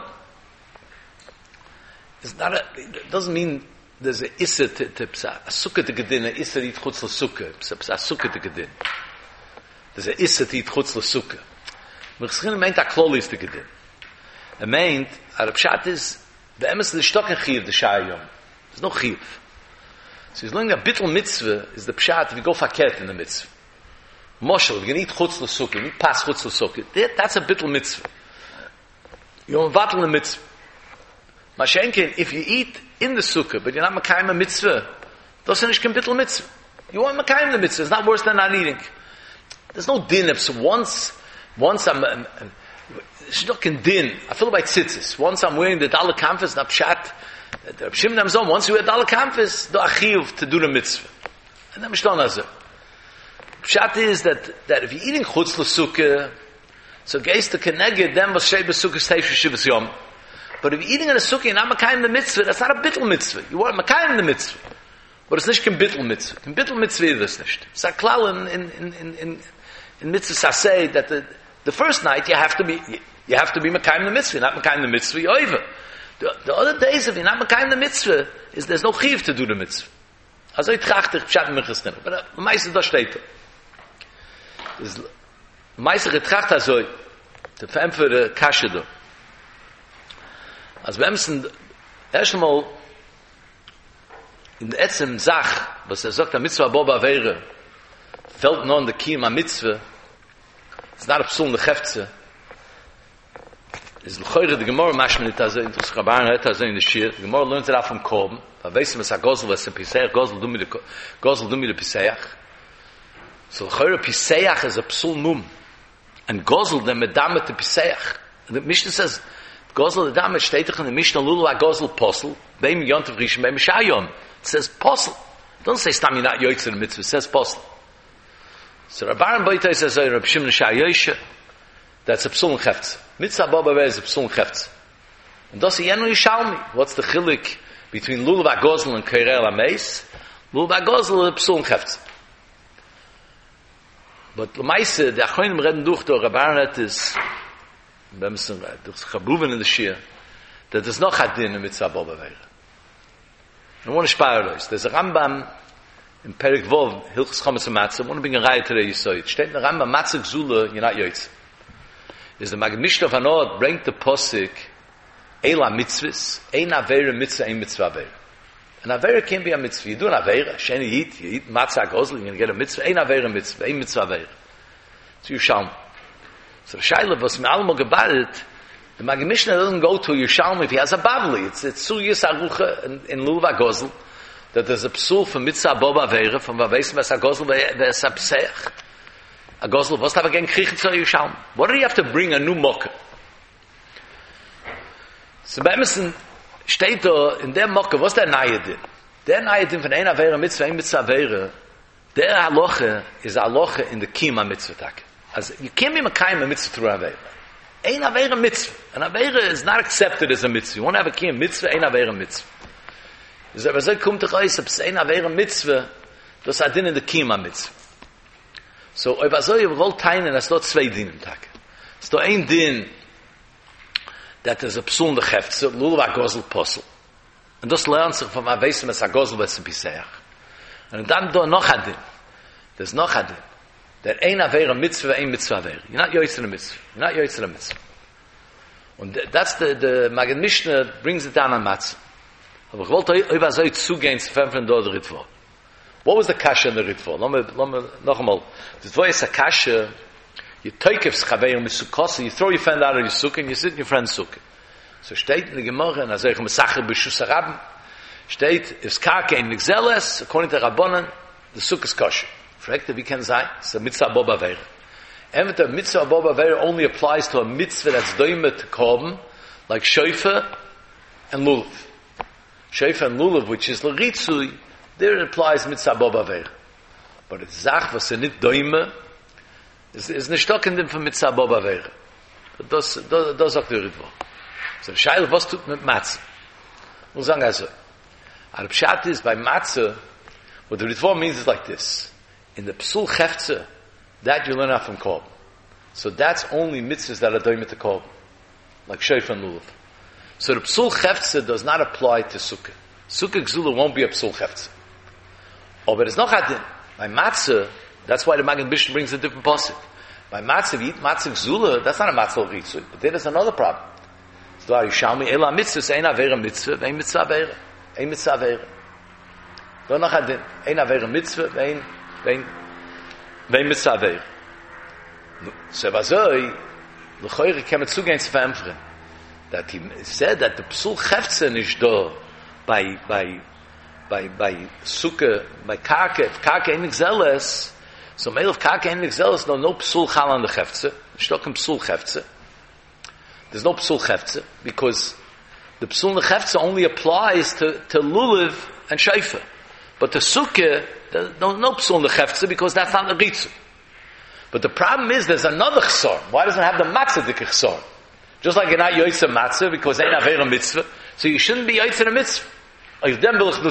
it's not a, it doesn't mean there's a issa to, to, a sukkah to gedin, a issa to eat chutz l'sukkah, a sukkah to gedin. There's a issa to eat chutz l'sukkah. Mich geschinnig meint a klolis to gedin. It meint, a pshat is, the emes the stock and chiv, the shayom. There's no chiv. So he's learning a bittul mitzvah is the pshat, if you go fakert in the mitzvah. Moshel, you can eat chutz l'sukkah, you eat pas chutz l'sukkah. That's a bittul mitzvah. You're vatal the mitzvah. Mashenkin, if you eat in the sukkah, but you're not makayim a mitzvah, that's not a bittul mitzvah. You want makayim the mitzvah. It's not worse than not eating. There's no din. So once, once I'm, I'm, I'm it's not in din. I feel like tzitzis. Once I'm wearing the dalek kanfas, not pshat, the Shimon Amzon, once you wear dalek kanfas, do achiv to do the mitzvah. And then mishton hazeh. Pshat is that, that if you're eating chutz l'sukkah, so geist the keneged, then was shei b'sukkah steish shivas yom. But if you're eating in a sukkah, you're not makayim the mitzvah, that's not a bittul mitzvah. You are makayim the mitzvah. But it's not kem bittul mitzvah. Kem bittul mitzvah is this nicht. It's a klal in, in, in, in, in mitzvah saseh, that the, the first night you have to be, you have to be makayim the mitzvah. You're not makayim the mitzvah, you're over. The, the other days, if you're not makayim the mitzvah, is there's no chiv to do the mitzvah. Also ich trachte, pshat mich geschennen. But the meiste da steht da. Is meiste getracht also zu verämpfen der Kasche da. Als wir müssen erst einmal in der Etzem Sach, was er sagt, der Mitzvah Boba wäre, fällt noch in der Kiem am Mitzvah, it's not a psul in the Chefze, is l'choyre de Gemorre mashmenit also, in das Rabban hat also in der Shir, die Gemorre lernt er auf dem Korben, weil weiss man, was er Gosel, was er Piseach, Gosel du mir de Piseach, so l'choyre Piseach is a psul mum, and Gosel, the medamet de Piseach, and the Mishnah says, Gosel the Damet steht in the Mishnah Lulu a Gosel posel, beim Yontav Rishon, beim Shayom. It says posel. Don't say stam not yoitzer the mitzvah. It says posel. So Rabban Boitay says Reb Shimon Shayoshe. That's a psul chefetz. Mitzvah Baba is a psul chefetz. And das yenu Yishalmi. What's the chilik between Lulu a Gosel and Keirel Ameis? Lulu a Gosel is a psul chefetz. But Lamaise, the Achronim reden durch der Rabban is. Wir müssen durch Chabruven in der Shir, that there's no Chadin in Mitzvah Boba Veira. I want to spare those. There's a Rambam in Perik Vov, Hilchus Chometz Matzah. I want to bring a raya today, you saw it. Steht in the Rambam, Matzah Gzula, you're not yoitz. Is the Magmishnah of Anod, bring the Posik, Eila Mitzvahs, Ein Aveira Mitzvah, Ein Mitzvah Aveira. An Aveira can be a Mitzvah. You do an Aveira, Sheni eat, you eat Matzah Gozl, you're going to get a Mitzvah, Ein Aveira Mitzvah, Ein Mitzvah Aveira. So you shall. So the Shaila was me almo gebadet, the Magmishnah doesn't go to Yerushalmi if he has a Bavli. It's it's Suyas Arucha in, in Lulva Gozl, that there's a psul from Mitzvah Boba Veira, from Vavesim Ves HaGozl Ves HaPseach. A Gozl, what's that again? Krichet to Yerushalmi. What do you have to bring a new Mokkah? So bei Emerson steht da, in der Mokkah, what's der Naye din? Der Neidim von einer Avera Mitzvah, ein Mitzvah Avera, der Halacha is a Halacha in the Kima Mitzvah Tak. As you can't be Makayim a Mitzvah through Avera. Ein Avera Mitzvah. An Avera is not accepted as a Mitzvah. You want to have a Kiyam Mitzvah, ein Avera Mitzvah. Is aber so kommt doch aus, ob es ein Avera Mitzvah, das hat in the Kima Mitzvah. So, ob er so, ihr wollt teilen, es dort zwei Dinge im Tag. Es dort ein Din, that is a Psul in the Cheftze, Lulav HaGozel Posel. Und das lernt sich von Avesem es HaGozel was in Piseach. Und dann da noch ein Din. There's noch ein Din. Der ein Avera Mitzvah, ein Mitzvah Avera. You're not Yoitzer a Mitzvah. You're not Yoitzer a Mitzvah. Und that's the, the Magen Mishnah brings it down on Matzah. Aber ich wollte über so zugehen zu fünfen dort Ritvo. What was the kasha in the Ritvo? Lass me, lass me, noch einmal. The Ritvo is a kasha, you take if schaveir misukos, you throw your friend out of your sukkah and you sit in your friend's sukkah. So steht in the Gemara, and as I say, b'shus harabim, steht, if skake in nixeles, according to Rabbanan, the sukkah is kosher. Fragt, wie kann sein? It's a mitzvah boba veir. And the mitzvah boba veir only applies to a mitzvah that's doimet to korban, like shofar and lulav. Shofar and lulav, which is l'ritzui, there it applies mitzvah boba veir. But it's zach, was er nicht doime, is is nicht stocken dem von mitzvah boba veir. Das, das, das sagt der Ritvo. So, Scheil, was tut mit Matze? We'll sagen also, Al Pshat is, by Matze, what the Ritvo means is like this. In the Psul Cheftze, that you learn out from Korban. So that's only mitzvahs that are doing with the Korban. Like Shofar and Lulav. So the Psul Cheftze does not apply to Sukkah. Sukkah Gzula won't be a Psul Cheftze. Oh, but it's not Hadin. By Matzah, that's why the Magen Mishnah brings a different pasuk. By Matzah, if you eat Matzah Gzula, that's not a Matzah of Ritzui. But there is another problem. So are you Shalmi, Ela Mitzvah, Ein Avera Mitzvah, Ein Mitzvah Avera. Ein Mitzvah Avera. Don't know Hadin. Ein Avera Mitzvah, Ein Vein, vein mitzvah aveir. So vazoi, l'choyre came to against Famfren, that he said that the psul cheftze is do by by by by sukkah by karke, if karke ain't zealous, so male of karke ain't zealous, no no psul chal on the cheftze, stocken psul cheftze. There's no psul cheftze because the psul the cheftze only applies to to lulav and shofar, but the sukkah. There's no, no psul in the cheftze because that's not the ritzu. But the problem is there's another chsor. Why doesn't it have the matzah dik chsor? Just like you're not yoytzer matzah because ain't avera mitzvah, so you shouldn't be yoytzer a mitzvah. The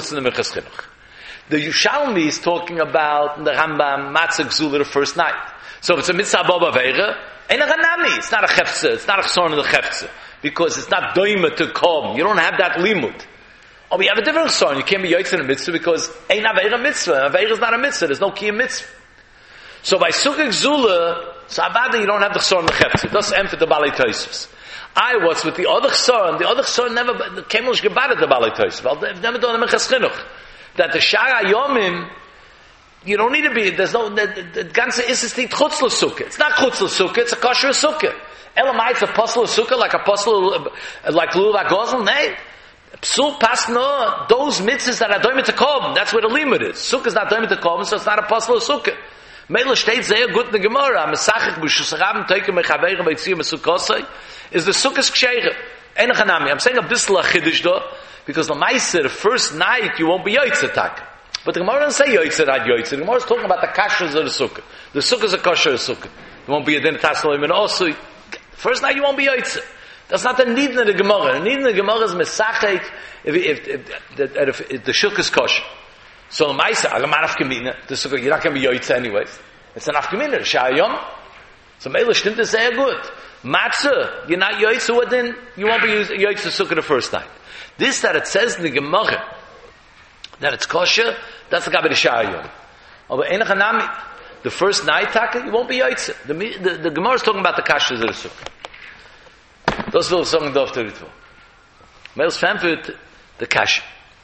Yushalmi is talking about the Rambam matzah gzula the first night. So if it's a mitzvah boba avera, ain't a ganami. It's not a cheftze. It's not a chsor in the cheftze because it's not doima to kom. You don't have that limud. Oh, we have a different song. You can't be yoitz in a mitzvah because ain't aveira mitzvah. Aveira is not a mitzvah. There's no kiyam mitzvah. So by sukkah gzula, so abada you don't have the chsor in the cheftze. That's empty the balei toisus. I what's with the other chsor? The other chsor never the kemel shgebadet the balei toisus. Well, they've never done a mechas chinuch. That the shara yomim, you don't need to be. There's no the, the, the ganze is is nicht chutz l'sukkah. It's not chutz l'sukkah. It's a kosher sukkah. Elamai it's a apostle sukkah like apostle like lulav hagozel. Nay. Psul pas no, those mitzvahs that are doimit to korban, that's where the limit is. Sukkah is not doimit to korban, so it's not a apostle of sukkah. Meila steht sehr gut in the Gemara, Mesachich b'shus harabim teikem mechaveirem v'yitziyim mesukosei, is the sukkah's ksheire. Ein chanami. I'm saying a bissel achidish though, because the Meiser, the first night, you won't be yoytzer tak. But the Gemara doesn't say yoytzer, not yoytzer. The Gemara is talking about the kashrus of the sukkah. The sukkah is a kosher of sukkah. There won't be a din taslim and also, first night you won't be yoytzer. That's not the need in the Gemara. The need in the Gemara is mesachik if, if, if, if, if, if the shuk is kosher. So the Maisa, Agaman Afkamina, the sukkah, you're not going to be yoytze anyways. It's an Afkamina, Shayom. So Meila stimmt is sehr gut. Matzah, you're not yoytze, what then? You won't be yoytze sukkah the first night. This that it says in the Gemara, that it's kosher, that's the Gabi Shayom. The first night, taka, you won't be yoytze. The, the, the Gemara is talking about the kashrus of the sukkah. Das will ich sagen, darf der Ritvo. Meils Fanfurt, der Kasche.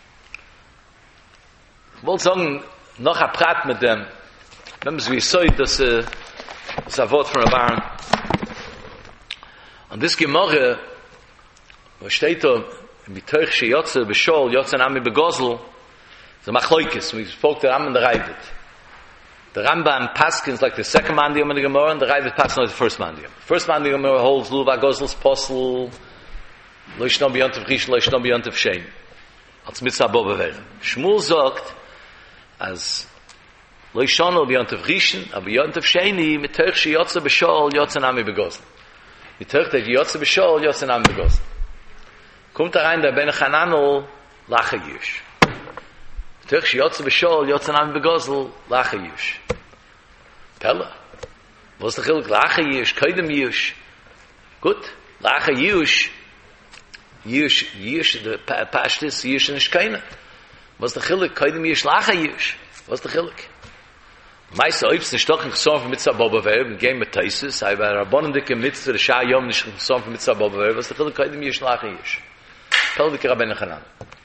Ich wollte sagen, noch ein Prat mit dem, wenn man es wie so, dass es ein Wort von Rabban. Und das Gemorre, wo steht da, mit Teuch, sie Jotze, Beschol, Jotze, Nami, Begosel, so Machloikes, wie folgt der Rambam, der Reivet. The Rambam Paskins like the second mandiyum in the Gemara, and the Raivet Paskins like the first mandiyum. First mandiyum Gemara holds Lulav HaGozel's posel, lo yishno b'yontav Rishon, lo yishno b'yontav Shein. als Mitzvah Boba wäre. Shmuel sagt, als Lo Yishanu b'Yontav Rishon, aber Yontav Sheni, mit Teuch she Yotze b'Shol, Yotze Nami b'Gozl. Mit Teuch der Yotze b'Shol, Yotze Nami b'Gozl. Kommt da rein, der Ben Chananel, Lache Yush. Mit Teuch she Yotze b'Shol, Yotze Nami b'Gozl, Lache Yush. Pella. Was der Chiluk? Lache Yush, Koidem Yush. Gut. Lache Yush. Yush, Yush, der Pashtis, Yush nicht keine. Was der Chiluk? Koidem Yush, Lache Yush. Was der Chiluk? Meist oibs nicht doch in Chesson von Mitzvah Boba Ve'er, in Game mit Taisis, aber Rabbonim dike Mitzvah, der Shah Yom nicht in Chesson von Mitzvah Boba Ve'er, was der Chiluk? Koidem Yush, Lache Yush. Pella dike Rabbeinu Chanan.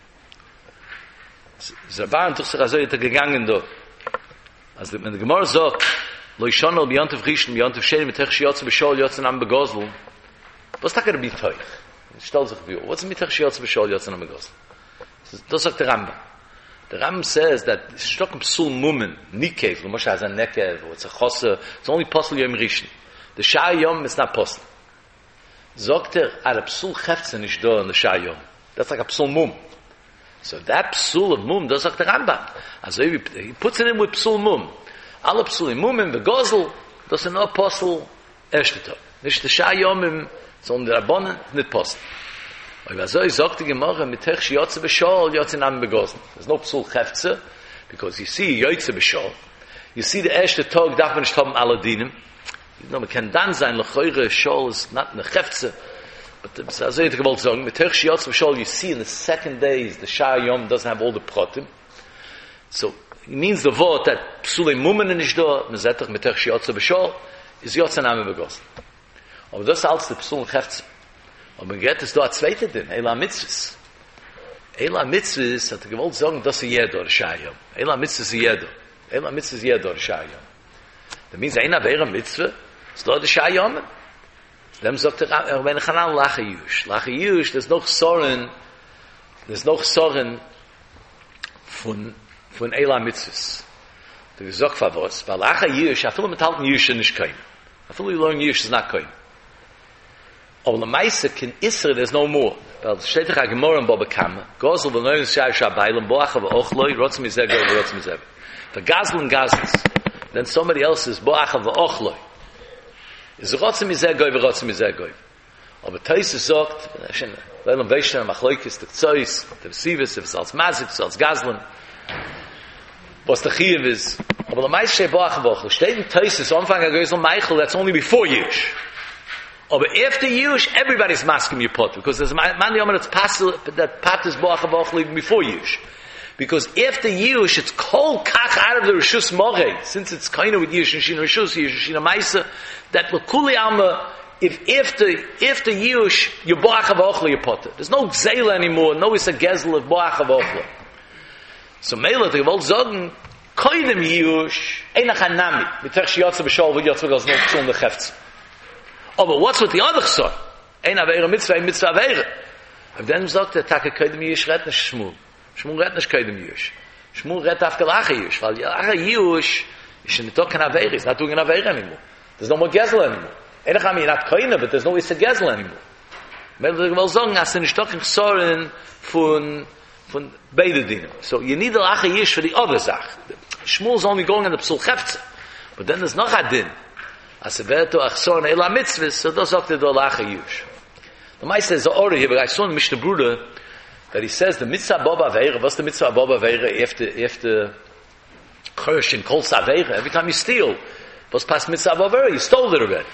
Zerbaran tuch sich also yeta gegangen do. Als wenn der Gemara sagt, Lo Yishanu b'Yontav Rishon, b'Yontav Sheni, mit Tech Shiyotze b'Shol, Yotze Nam b'Gozl. Was tak er b'Toich? Stell sich vor, what's mit Tech Shiyotze b'Shol, Yotze Nam b'Gozl? Das sagt der Rambam. The Rambam says that it's not a psul mumen, nikev, the Moshe has a nekev, or it's a chosse, it's only possible yom rishon. The Shah Yom is not possible. Sagt er, a psul chefze nicht da in the Shah Yom. That's like a psul mum. So that psul of mum, das sagt der Rambam. Also he, he puts it in with psul mum. Alle psul in mum, in the gozel, das ist no possible erste Tag. Nicht the Shah Yom, sondern der Rabbonen, nicht possible. Aber so ich sagte Gemara mit Tech Yotze b'Shol, Yotze Nam b'Gozl. There's no psul chefze, because you see Yotze b'Shol. You see the erste Tag darf man nicht haben alle dienen. You know, man kann dann sein, lechoire Shol is not in the chefze. But so ich gewollt sagen, mit Tech Yotze b'Shol, you see in the second days, the Shah Yom doesn't have all the protim. So it means the word that psul mumen nicht da, man sagt doch mit Tech Yotze b'Shol, is Yotze Nam b'Gozl. Aber das als der psul chefze. Und man geht es da ein zweiter Ding, Eila Mitzvahs. Eila Mitzvahs hat er gewollt sagen, das ist jeder, der Shayom. Eila Mitzvahs ist jeder. Eila Mitzvahs ist jeder, der Shayom. Das means, einer wäre Mitzvah, ist da der Shayom. Dem sagt er, er bin ich an Lache Yush. Lache Yush, das ist noch Soren, das ist noch Soren von, von Eila Mitzvahs. Der gesagt, für was? Weil Lache Yush, er will mit halten Yush nicht kein. Er will lernen Yush ist nicht kein. Aber the Meise can Isra, there's no more. Weil es steht doch a Gemorren Boba Kamme. Gozl v'noyen shai shabaylam, boacha v'ochloi, rotz mizego, rotz mizego. The Gazl and Gazls. Then somebody else is boacha v'ochloi. Is rotz mizego, rotz mizego. Aber Taisus sagt, leilam veishner, machloikis, the Tzois, the Sivis, if it's als Mazik, if it's als Gazlan. Was the Chiev is. Aber the Meise shai boacha v'ochloi. Steht in Taisus, Anfang a Gozl Meichel, that's only before Yish. But after Yush, everybody's masking your pot, because there's man yomer that's pasul that pat is boach avoch even before Yush, because after Yush it's kol kach out of the rishus moreh, since it's kind of with Yush and shina rishus Yush and shina ma'isa, that l'kuli alma, if after after Yush you boach avoch your pot, there's no gzeila anymore, no is a gezel of boach avoch. So Mela they will sagen koidem Yush einach hanami mit tech shiatz b'shol v'yatz v'gaz no tzon the chefts. Oh, but what's with the other son? Ein Aveira Mitzvah, ein Mitzvah Aveira. Und dann sagt er, Taka Koidem Yush redt nicht Shmuel. Shmuel redt nicht Koidem Yush. Shmuel redt after Lacha Yush, weil Lacha Yush is nicht doch kein Aveira, it's not doing an Aveira anymore. There's no more Gezel anymore. Einach Ami, not Koine, but there's no Issa Gezel anymore. Men will well sagen, as er nicht doch in Soren von, von beide Dienen. So you need the Lacha Yush for the other Sach. Shmuel's only going on the Psul Chefze. But then there's noch a Din. As a beto achson ela mitzvahs, so das sagt er do lacha yush. The Meister is already here, but I saw in Mishnah Bruder that he says the mitzvah boba veira, what's the mitzvah boba veira after after church and kol saveira? Every time you steal, what's past mitzvah boba veira? You stole it already.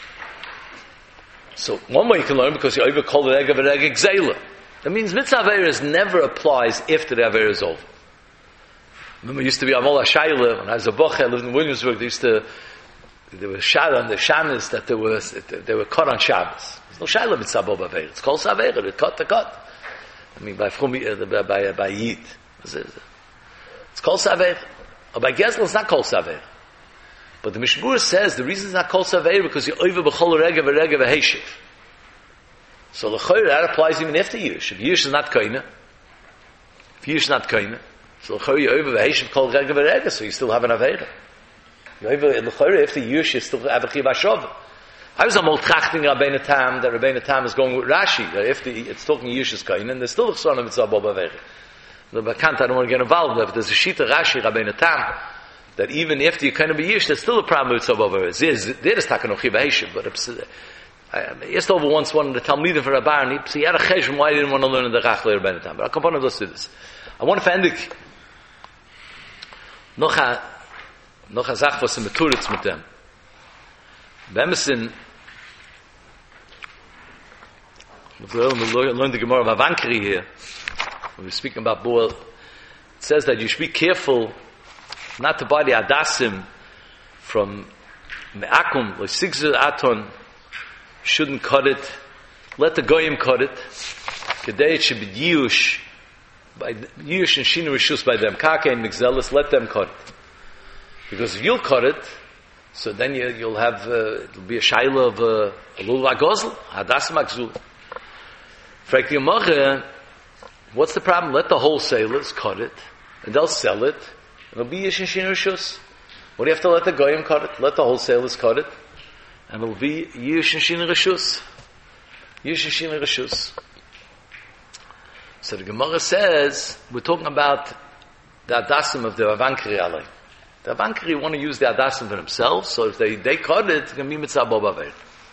So one way you can learn, because you over call it ega v'rega gzeila. That means mitzvah veira never applies after the aveira is over. Remember, it used to be Amol HaShayla, when I was a bocher, I lived in Williamsburg, they used to there was shad on the shamas that there was they were cut on Shabbos. There's no shayla mitzvah boba veira. It's called saveira. It's cut to cut. I mean by from uh, by by, by yid. It's called saveira. Or by Gezel it's not called saveira. But the Mishmur says the reason it's not called saveira because you over b'chol rega v'rega v'heishiv. So the chayr that applies even after Yush. If Yush is not kaina, if Yush is not kaina, so the chayr you over v'heishiv kol rega v'rega, so you still have an aveira. In the Chayre, if the Yush is still have a Chiv HaShov. I was amol trachting Rabbeinu Tam, that Rabbeinu Tam is going with Rashi, that if the, it's talking Yush is Kain, and there's still a son of Mitzvah Boba Veira. The Bakant, I don't want to get involved with, but there's a Shita Rashi, Rabbeinu Tam, that even after you kind of be Yish, there's still a problem with Tzabah. There is Takanochi Vaheshiv, but it's, I just over once one of the Talmidim for Rabbar, and he had a cheshbon why he didn't want to learn in the Rachle Rabbeinu Tam. But I'll come on and let's do this. I want to find it. Noch a, noch a Sach, was in Meturitz mit dem. Bemesin, we learn the Gemara of Avankari here. When we're speaking about Boel, it says that you should be careful not to buy the Adasim from Me'akum, like Sigzir Aton, shouldn't cut it. Let the Goyim cut it. Kedei it should be Yush, by Yush and Shinu Rishus by them. Kake and Migzelis, let them cut it. Because if you'll cut it, so then you, you'll have, uh, it'll be a Shaila of uh, a Lul Vagozel, Adasim Akzul. Frek the Yomach, what's the problem? Let the wholesalers cut it, and they'll sell it. It'll be Yish and Shinu Rishus. What do you have to let the Goyim cut it? Let the wholesalers cut it. And it'll be Yish and Shinu Rishus. Yish and Shinu Rishus. So the Gemara says, we're talking about the Adasim of the Avankari Alei. The Avankari want to use the Adasim for themselves, so if they, they cut it, it's going to be Mitzvah Bobaver.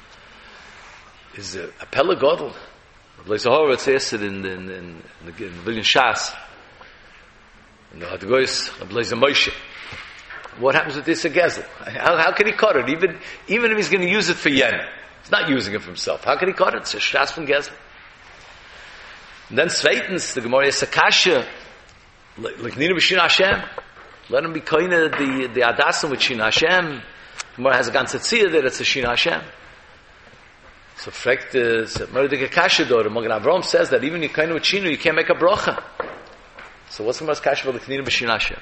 Is a Pella Godel. Like the Horowitz says it in, in, in, in the Villian Shas. In the Hadgois, Blazer Moshe. What happens with this a gezel? How, how can he cut it? Even, even if he's going to use it for yen. He's not using it for himself. How can he cut it? It's a shas from gezel. And then zweitens, the Gemara is a kasha, like Nina B'Shin Hashem. Let him be kind of the, the Adasim with Shin Hashem. The Gemara has a ganze tziyah there, it's a Shin Hashem. So frekt is, Mordecai kasha door, Magen Avraham says that even you kind of with Shinu, you can't make a brocha. So what's the Gemara's kasha for the Nina B'Shin Hashem?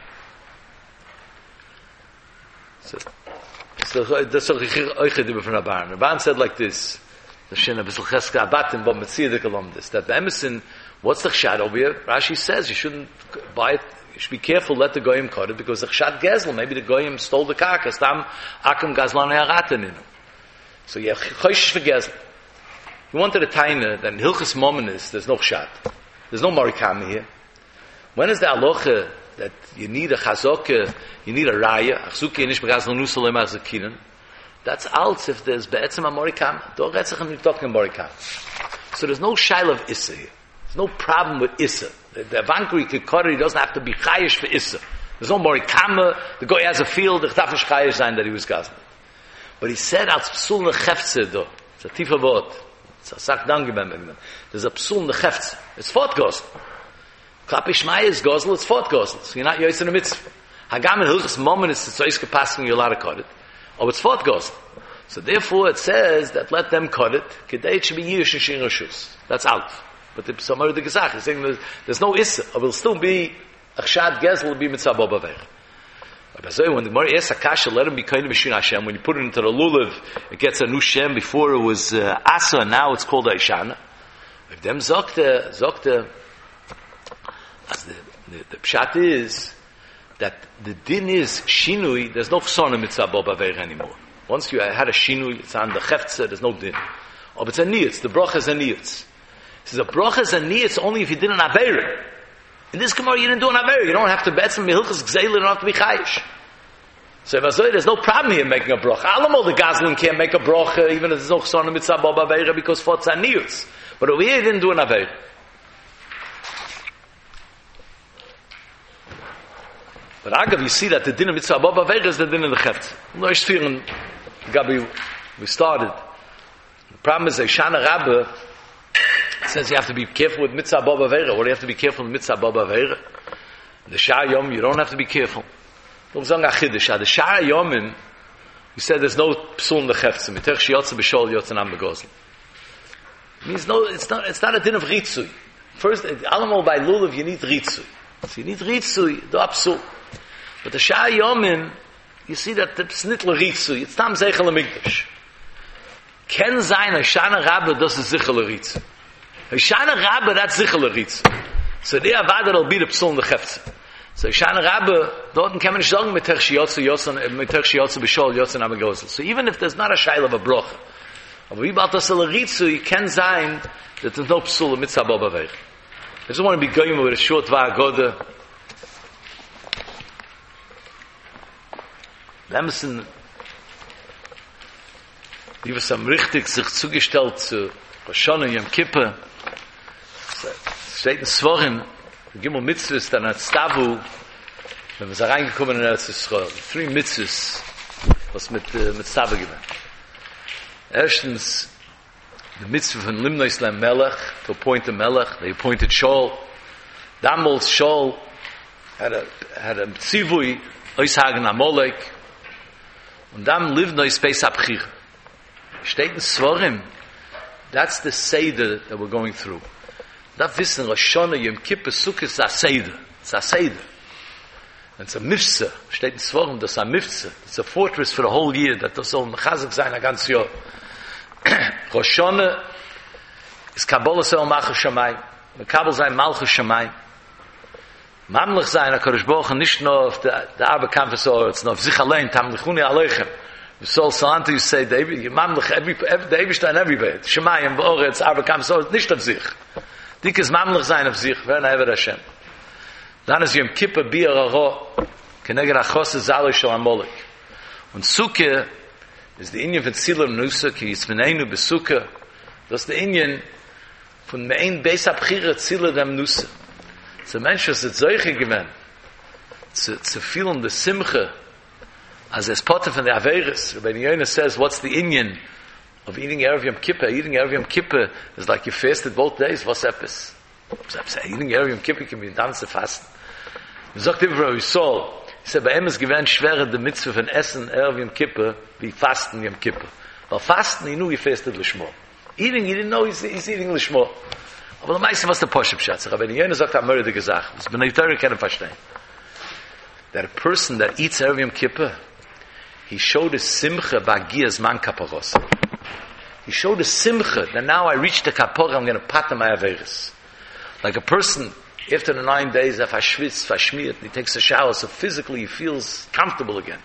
So, so that's what Rabban said like this. The Shina B'Sel Cheska Abatim Bo Metziyadik along this. That the Emerson, what's the Chshad over here? Rashi says you shouldn't buy it. You should be careful. Let the Goyim cut it because the Chshad Gezel. Maybe the Goyim stole the karka. Stam Akim Gazlan E'araten in him. So you have Choshish for Gezel. You wanted a taina that in Hilchas Mominis there's no Chshad. There's no Marikami here. When is the Alocha that you need a Chazokah, you need a Raya, Achzuki Yinish Begazlan Nusalem Azakinan? That's alt if there's be'etzem ha-morikam. Do retzach and talking morikam. So there's no shail of Issa here. There's no problem with Issa. The, the Avankari Kikori doesn't have to be chayish for Issa. There's no morikam. The guy has a field, the chtafish chayish sein that he was gazmed. But he said, als psul nechefze do. It's a tifa vod. It's a sak dangi ben. There's a psul nechefze. It's fort gosel. Klapi shmai is gosel, it's fort gosel. So you're not yoyz in a mitzvah. Hagam in hilchas moment is it's oiske passing, you're allowed to cut it. Oh, it's fort goes. So therefore it says that let them cut it. Kedei it should be Yish and Shin Rishus. That's out. But the Samar the Gezach is saying there's, there's no Issa. It will still be Achshad Gezel will be Mitzvah Bobaver. But when the Gemara asks Akasha, let him be kind of Shin Hashem. When you put it into the lulav, it gets a new Shem. Before it was uh, Asa, now it's called Aishana. If them Zokta, Zokta, as the, the, the Pshat is, that the din is shinui, there's no chsona mitzvah bobaver anymore. Once you had a shinui, it's on the cheftze, there's no din. Oh, but it's a niyitz, the brocha is a niyitz. He says, a brocha is a niyitz only if you did an aveira. In this Gemara, you didn't do an aveira. You don't have to bet some mehilchas gzeil, you don't have to be chayish. So if I say, there's no problem here making a brocha. Alamo the gazlan can't make a brocha, even if there's no chsona mitzvah bobaver, because for it's a niyitz. But over here, you didn't do an aveira. But Agav, you see that the din of mitzvah abba v'eir is the din of the cheft. No, it's fearing, Gabi, we started. The problem is, Eishana Rabbe says you have to be careful with mitzvah abba v'eir. Or you have to be careful with mitzvah abba v'eir. The Shah Yom, you don't have to be careful. The Shah Yomim, you said there's no psul in the cheft. Mitech shiyotze b'shol yotze nam begozl. Means no, it's not, it's not a din of ritzui. First, allemal by lulav, you need ritzui. So you need ritzui, do psul. But the Shah Yomim, you see that the Snitler Ritzui, it's Tam Zeichel HaMikdash. Ken Zayin, Hoshana Rabbah, das is Zichel HaRitzui. Hoshana Rabbah, that's Zichel HaRitzui. So der Avada, will be the Psul in the Chefze. So Hoshana Rabbah, dort kann man nicht sagen, mit Tech Shiotze, mit Tech Shiotze, B'Shol, Yotze, Namagosel. So even if there's not a Shail of a Brocha, aber wie about das Ritzui, Ken Zayin, that there's no Psul in Mitzvah Bobaver. just want to be going with a short Va'agoda. Emerson, die was am richtig sich zugestellt zu Rosh Hashanah Yom Kippur. Es steht in Svorim, wir gehen mal Mitzvahs, dann hat Stavu, wenn wir es reingekommen in Eretz Yisrael. Three Mitzvahs, was mit, äh, mit Stavu gewinnt. Erstens, the Mitzvah von Limno Yisrael Melech, to appoint a Melech. They appointed Shaul. Damals Shaul had a, had a Tzivui, Oishagen Amalek, und dann lived no space abchir. Steht in Svarim. That's the Seder that we're going through. That wissen Rosh Hashanah Yom Kippur Sukkot is a Seder. It's a Seder. It's a Mifsa. Steht in Svarim, that's a Mifsa. It's a fortress for the whole year, that das soll mechazek sein a ganz Jahr. Rosh Hashanah is Kabbalah Sel Malchus Shamayim. Kabbalah sein Malchus Shamayim. Mamlich sein, HaKadosh Baruch Hu, nicht nur auf der Arbe Kampfes Oretz, nur auf sich allein, Tamlichuni Aleichem. You saw Salanta, you say, Mamlich, every, every, the Eibishter and everywhere. Shemayim, Oretz, Arbe Kampfes Oretz, nicht auf sich. Dikes Mamlich sein auf sich, wer na Ever Hashem. Dann ist Yom Kippur, Bi'er Aro, Keneged Achose Zaloi Shal Amalek. Und Sukkah ist die Indien von Zilam Nusa, ki Yismeneinu Besukkah. Das ist die Indien von Mein Beis Abchira Zilam dem Nusa. So Mensch, was es solche gewinnt, zu, zu fühlen the Simcha, as es Potter von der Averis. Rabbi Yonah says, what's the Indian of eating Erev Yom Kippur? Eating Erev Yom Kippur is like you fasted both days. What's epis? Eating Erev Yom Kippur can be done to fasten. He sagt immer, Rabbi Yisrael, he said, bei ihm ist gewinnt schwerer die Mitzvah von Essen Erev Yom Kippur, wie Fasten Yom Kippur. Weil Fasten, he knew he fasted Lishmo. Eating, he didn't know he's, he's eating Lishmo. Aber der meiste, was der Poshup schatz. Aber wenn Jene sagt, am Mörder gesagt, das bin ich teure können verstehen. That a person that eats Erev Yom Kippur, he showed a simcha ba'giyas man kaparos. He showed a simcha that now I reached the kapor, I'm going to pat my averis. Like a person, after the nine days, if I schwitz, Fashmiert, he takes a shower, so physically he feels comfortable again.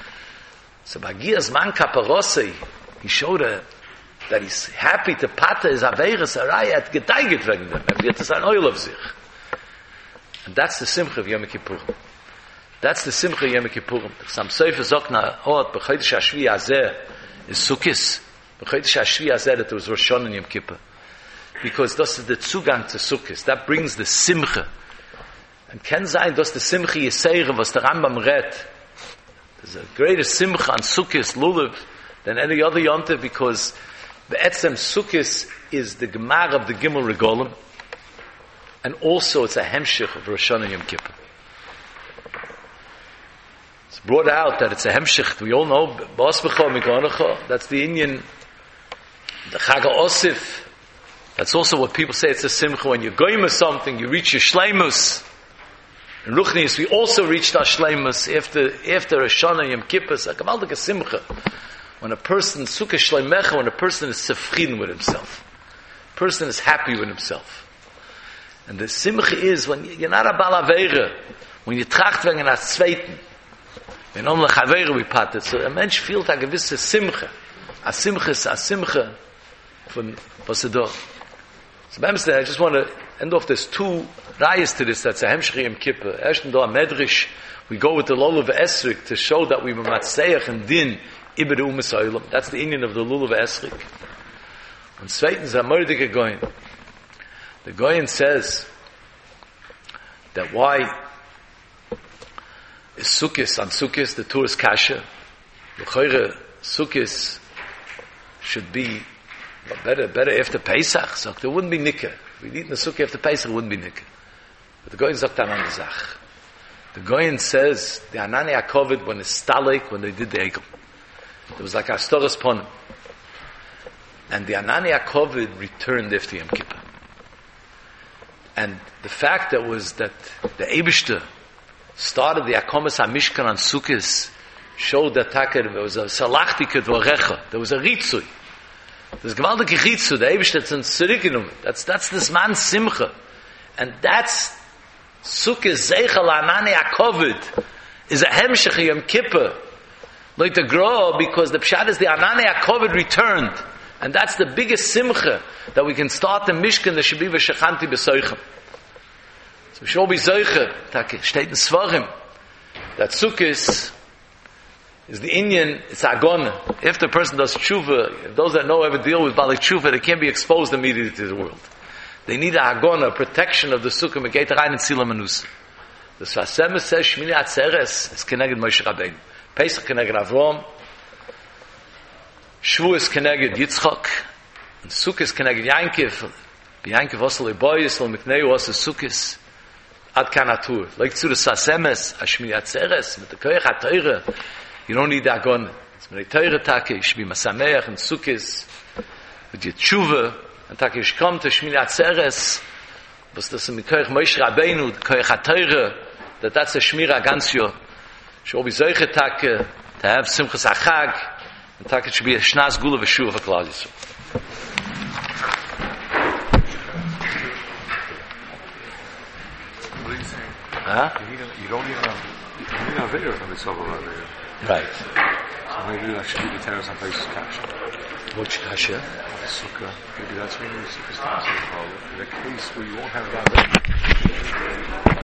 So ba'giyas man kaparos, he showed a that he's happy to pata his averis araya at gedeiget wegen dem. Er wird es ein Oil of sich. And that's the simcha of Yom Kippur. That's the simcha of Yom Kippur. Some Sefer sagt na Ort, b'chodesh hashvi hazeh is Sukkis. B'chodesh hashvi hazeh that it was Rosh Hashanah and Yom Kippur. Because das is the Zugang to Sukkis. That brings the simcha. And can sein, das the simcha Yisera, was the Rambam read. There's a greater simcha on Sukkis, Lulav, than any other yontif, because the Etzem Sukkis is the Gemara of the Gimel Regolim, and also it's a Hemshich of Rosh Hashanah Yom Kippur. It's brought out that it's a Hemshich. We all know Ba'asbecha Mikonacha. That's the Indian, the Chag HaOsif. That's also what people say. It's a Simcha when you're going with something, you reach your Shleimus. In Ruchnius, we also reached our Shleimus after after Rosh Hashanah Yom Kippur. It's like a Simcha. When a person, Sukkah Shleimecha, when a person is zufrieden with himself. A person is happy with himself. And the Simcha is, when you're not a Balavera, when you tracht wegen a Zweiten, when only Chavera we patet, so a mensch feels a gewisse Simcha. A Simcha is a Simcha von was er do. So beim I just want to end off, there's two rayas to this, that's a Hemshchi Yom Kippur. Ersten do a Medrish, we go with the Lulav Esrik to show that we were Matzeach and Din, that's the Indian of the Lulav Esrik. And zweitens, a Mordecai Goyen. The Goyen says that why is Sukkis, on Sukkis, the Turas Kasha, the Choyre Sukkis should be better, better after Pesach. So there wouldn't be Nikah. If we'd eaten the Sukkah after Pesach, it wouldn't be Nikah. But the Goyen sagt an andere Sach. The Goyen says, the Anani HaKovid, when it's Stalik, when they did the Egel. It was like Astoros Ponim. And the Anani HaKovid returned after Yom Kippur. And the fact that was that the Eibishter started the Akomas HaMishkan on Sukkot showed that there was a Salachtiket Vorecha. There was a Ritzui. There's gewaltige Ritzui. The Eibishter hat uns zurückgenommen. That's, that's this man's Simcha. And that's Sukkot Zeichel Anani HaKovid is a Hemshech Yom Kippur. Like to grow, because the Pshat is the Anani HaKovid returned. And that's the biggest simcha that we can start the Mishkan, the Shabiva Shechanti B'Soichem. So we should all be zeicher, that steht in Svarim, that Sukkot is the Indian, it's Agona. If the person does tshuva, if those that know ever deal with Balik tshuva, they can't be exposed immediately to the world. They need a Agona, protection of the Sukkah, Megeit Rein and Sila Manus. The Sfasem says, Shmini Atzeres is connected Moshe Rabbeinu. Pesach connected Avram. Shvu is connected Yitzchak. And Sukkah is connected Yankiv. Yankiv Osel Eboyis, Lo Mikneu Osel Sukkis. Ad Kanatur. Like to the Sfasem, Shmini Atzeres, with the Koyach HaTeire, you don't need that gun. It's Menei Teire Take, you should be Masameach and Sukkis, with your tshuva, and Take, you should come to Shmini Atzeres, but that's a Mikoyach Moshe Rabbeinu, the Koyach HaTeire, that that's a Shmira Gansyo. Should be Zeiche Take, to have Simchas HaChag, and Take, it should be a Shnas Gula V'Shuva for Klal Yisrael. What are you saying? Huh? You don't, you don't even have, you don't even have video from the Sober right there. Right. So maybe that should be the terrace on places Kasha. Which Kasha? Sukkah. Maybe that's when the Sukkah starts in the case where you won't have that.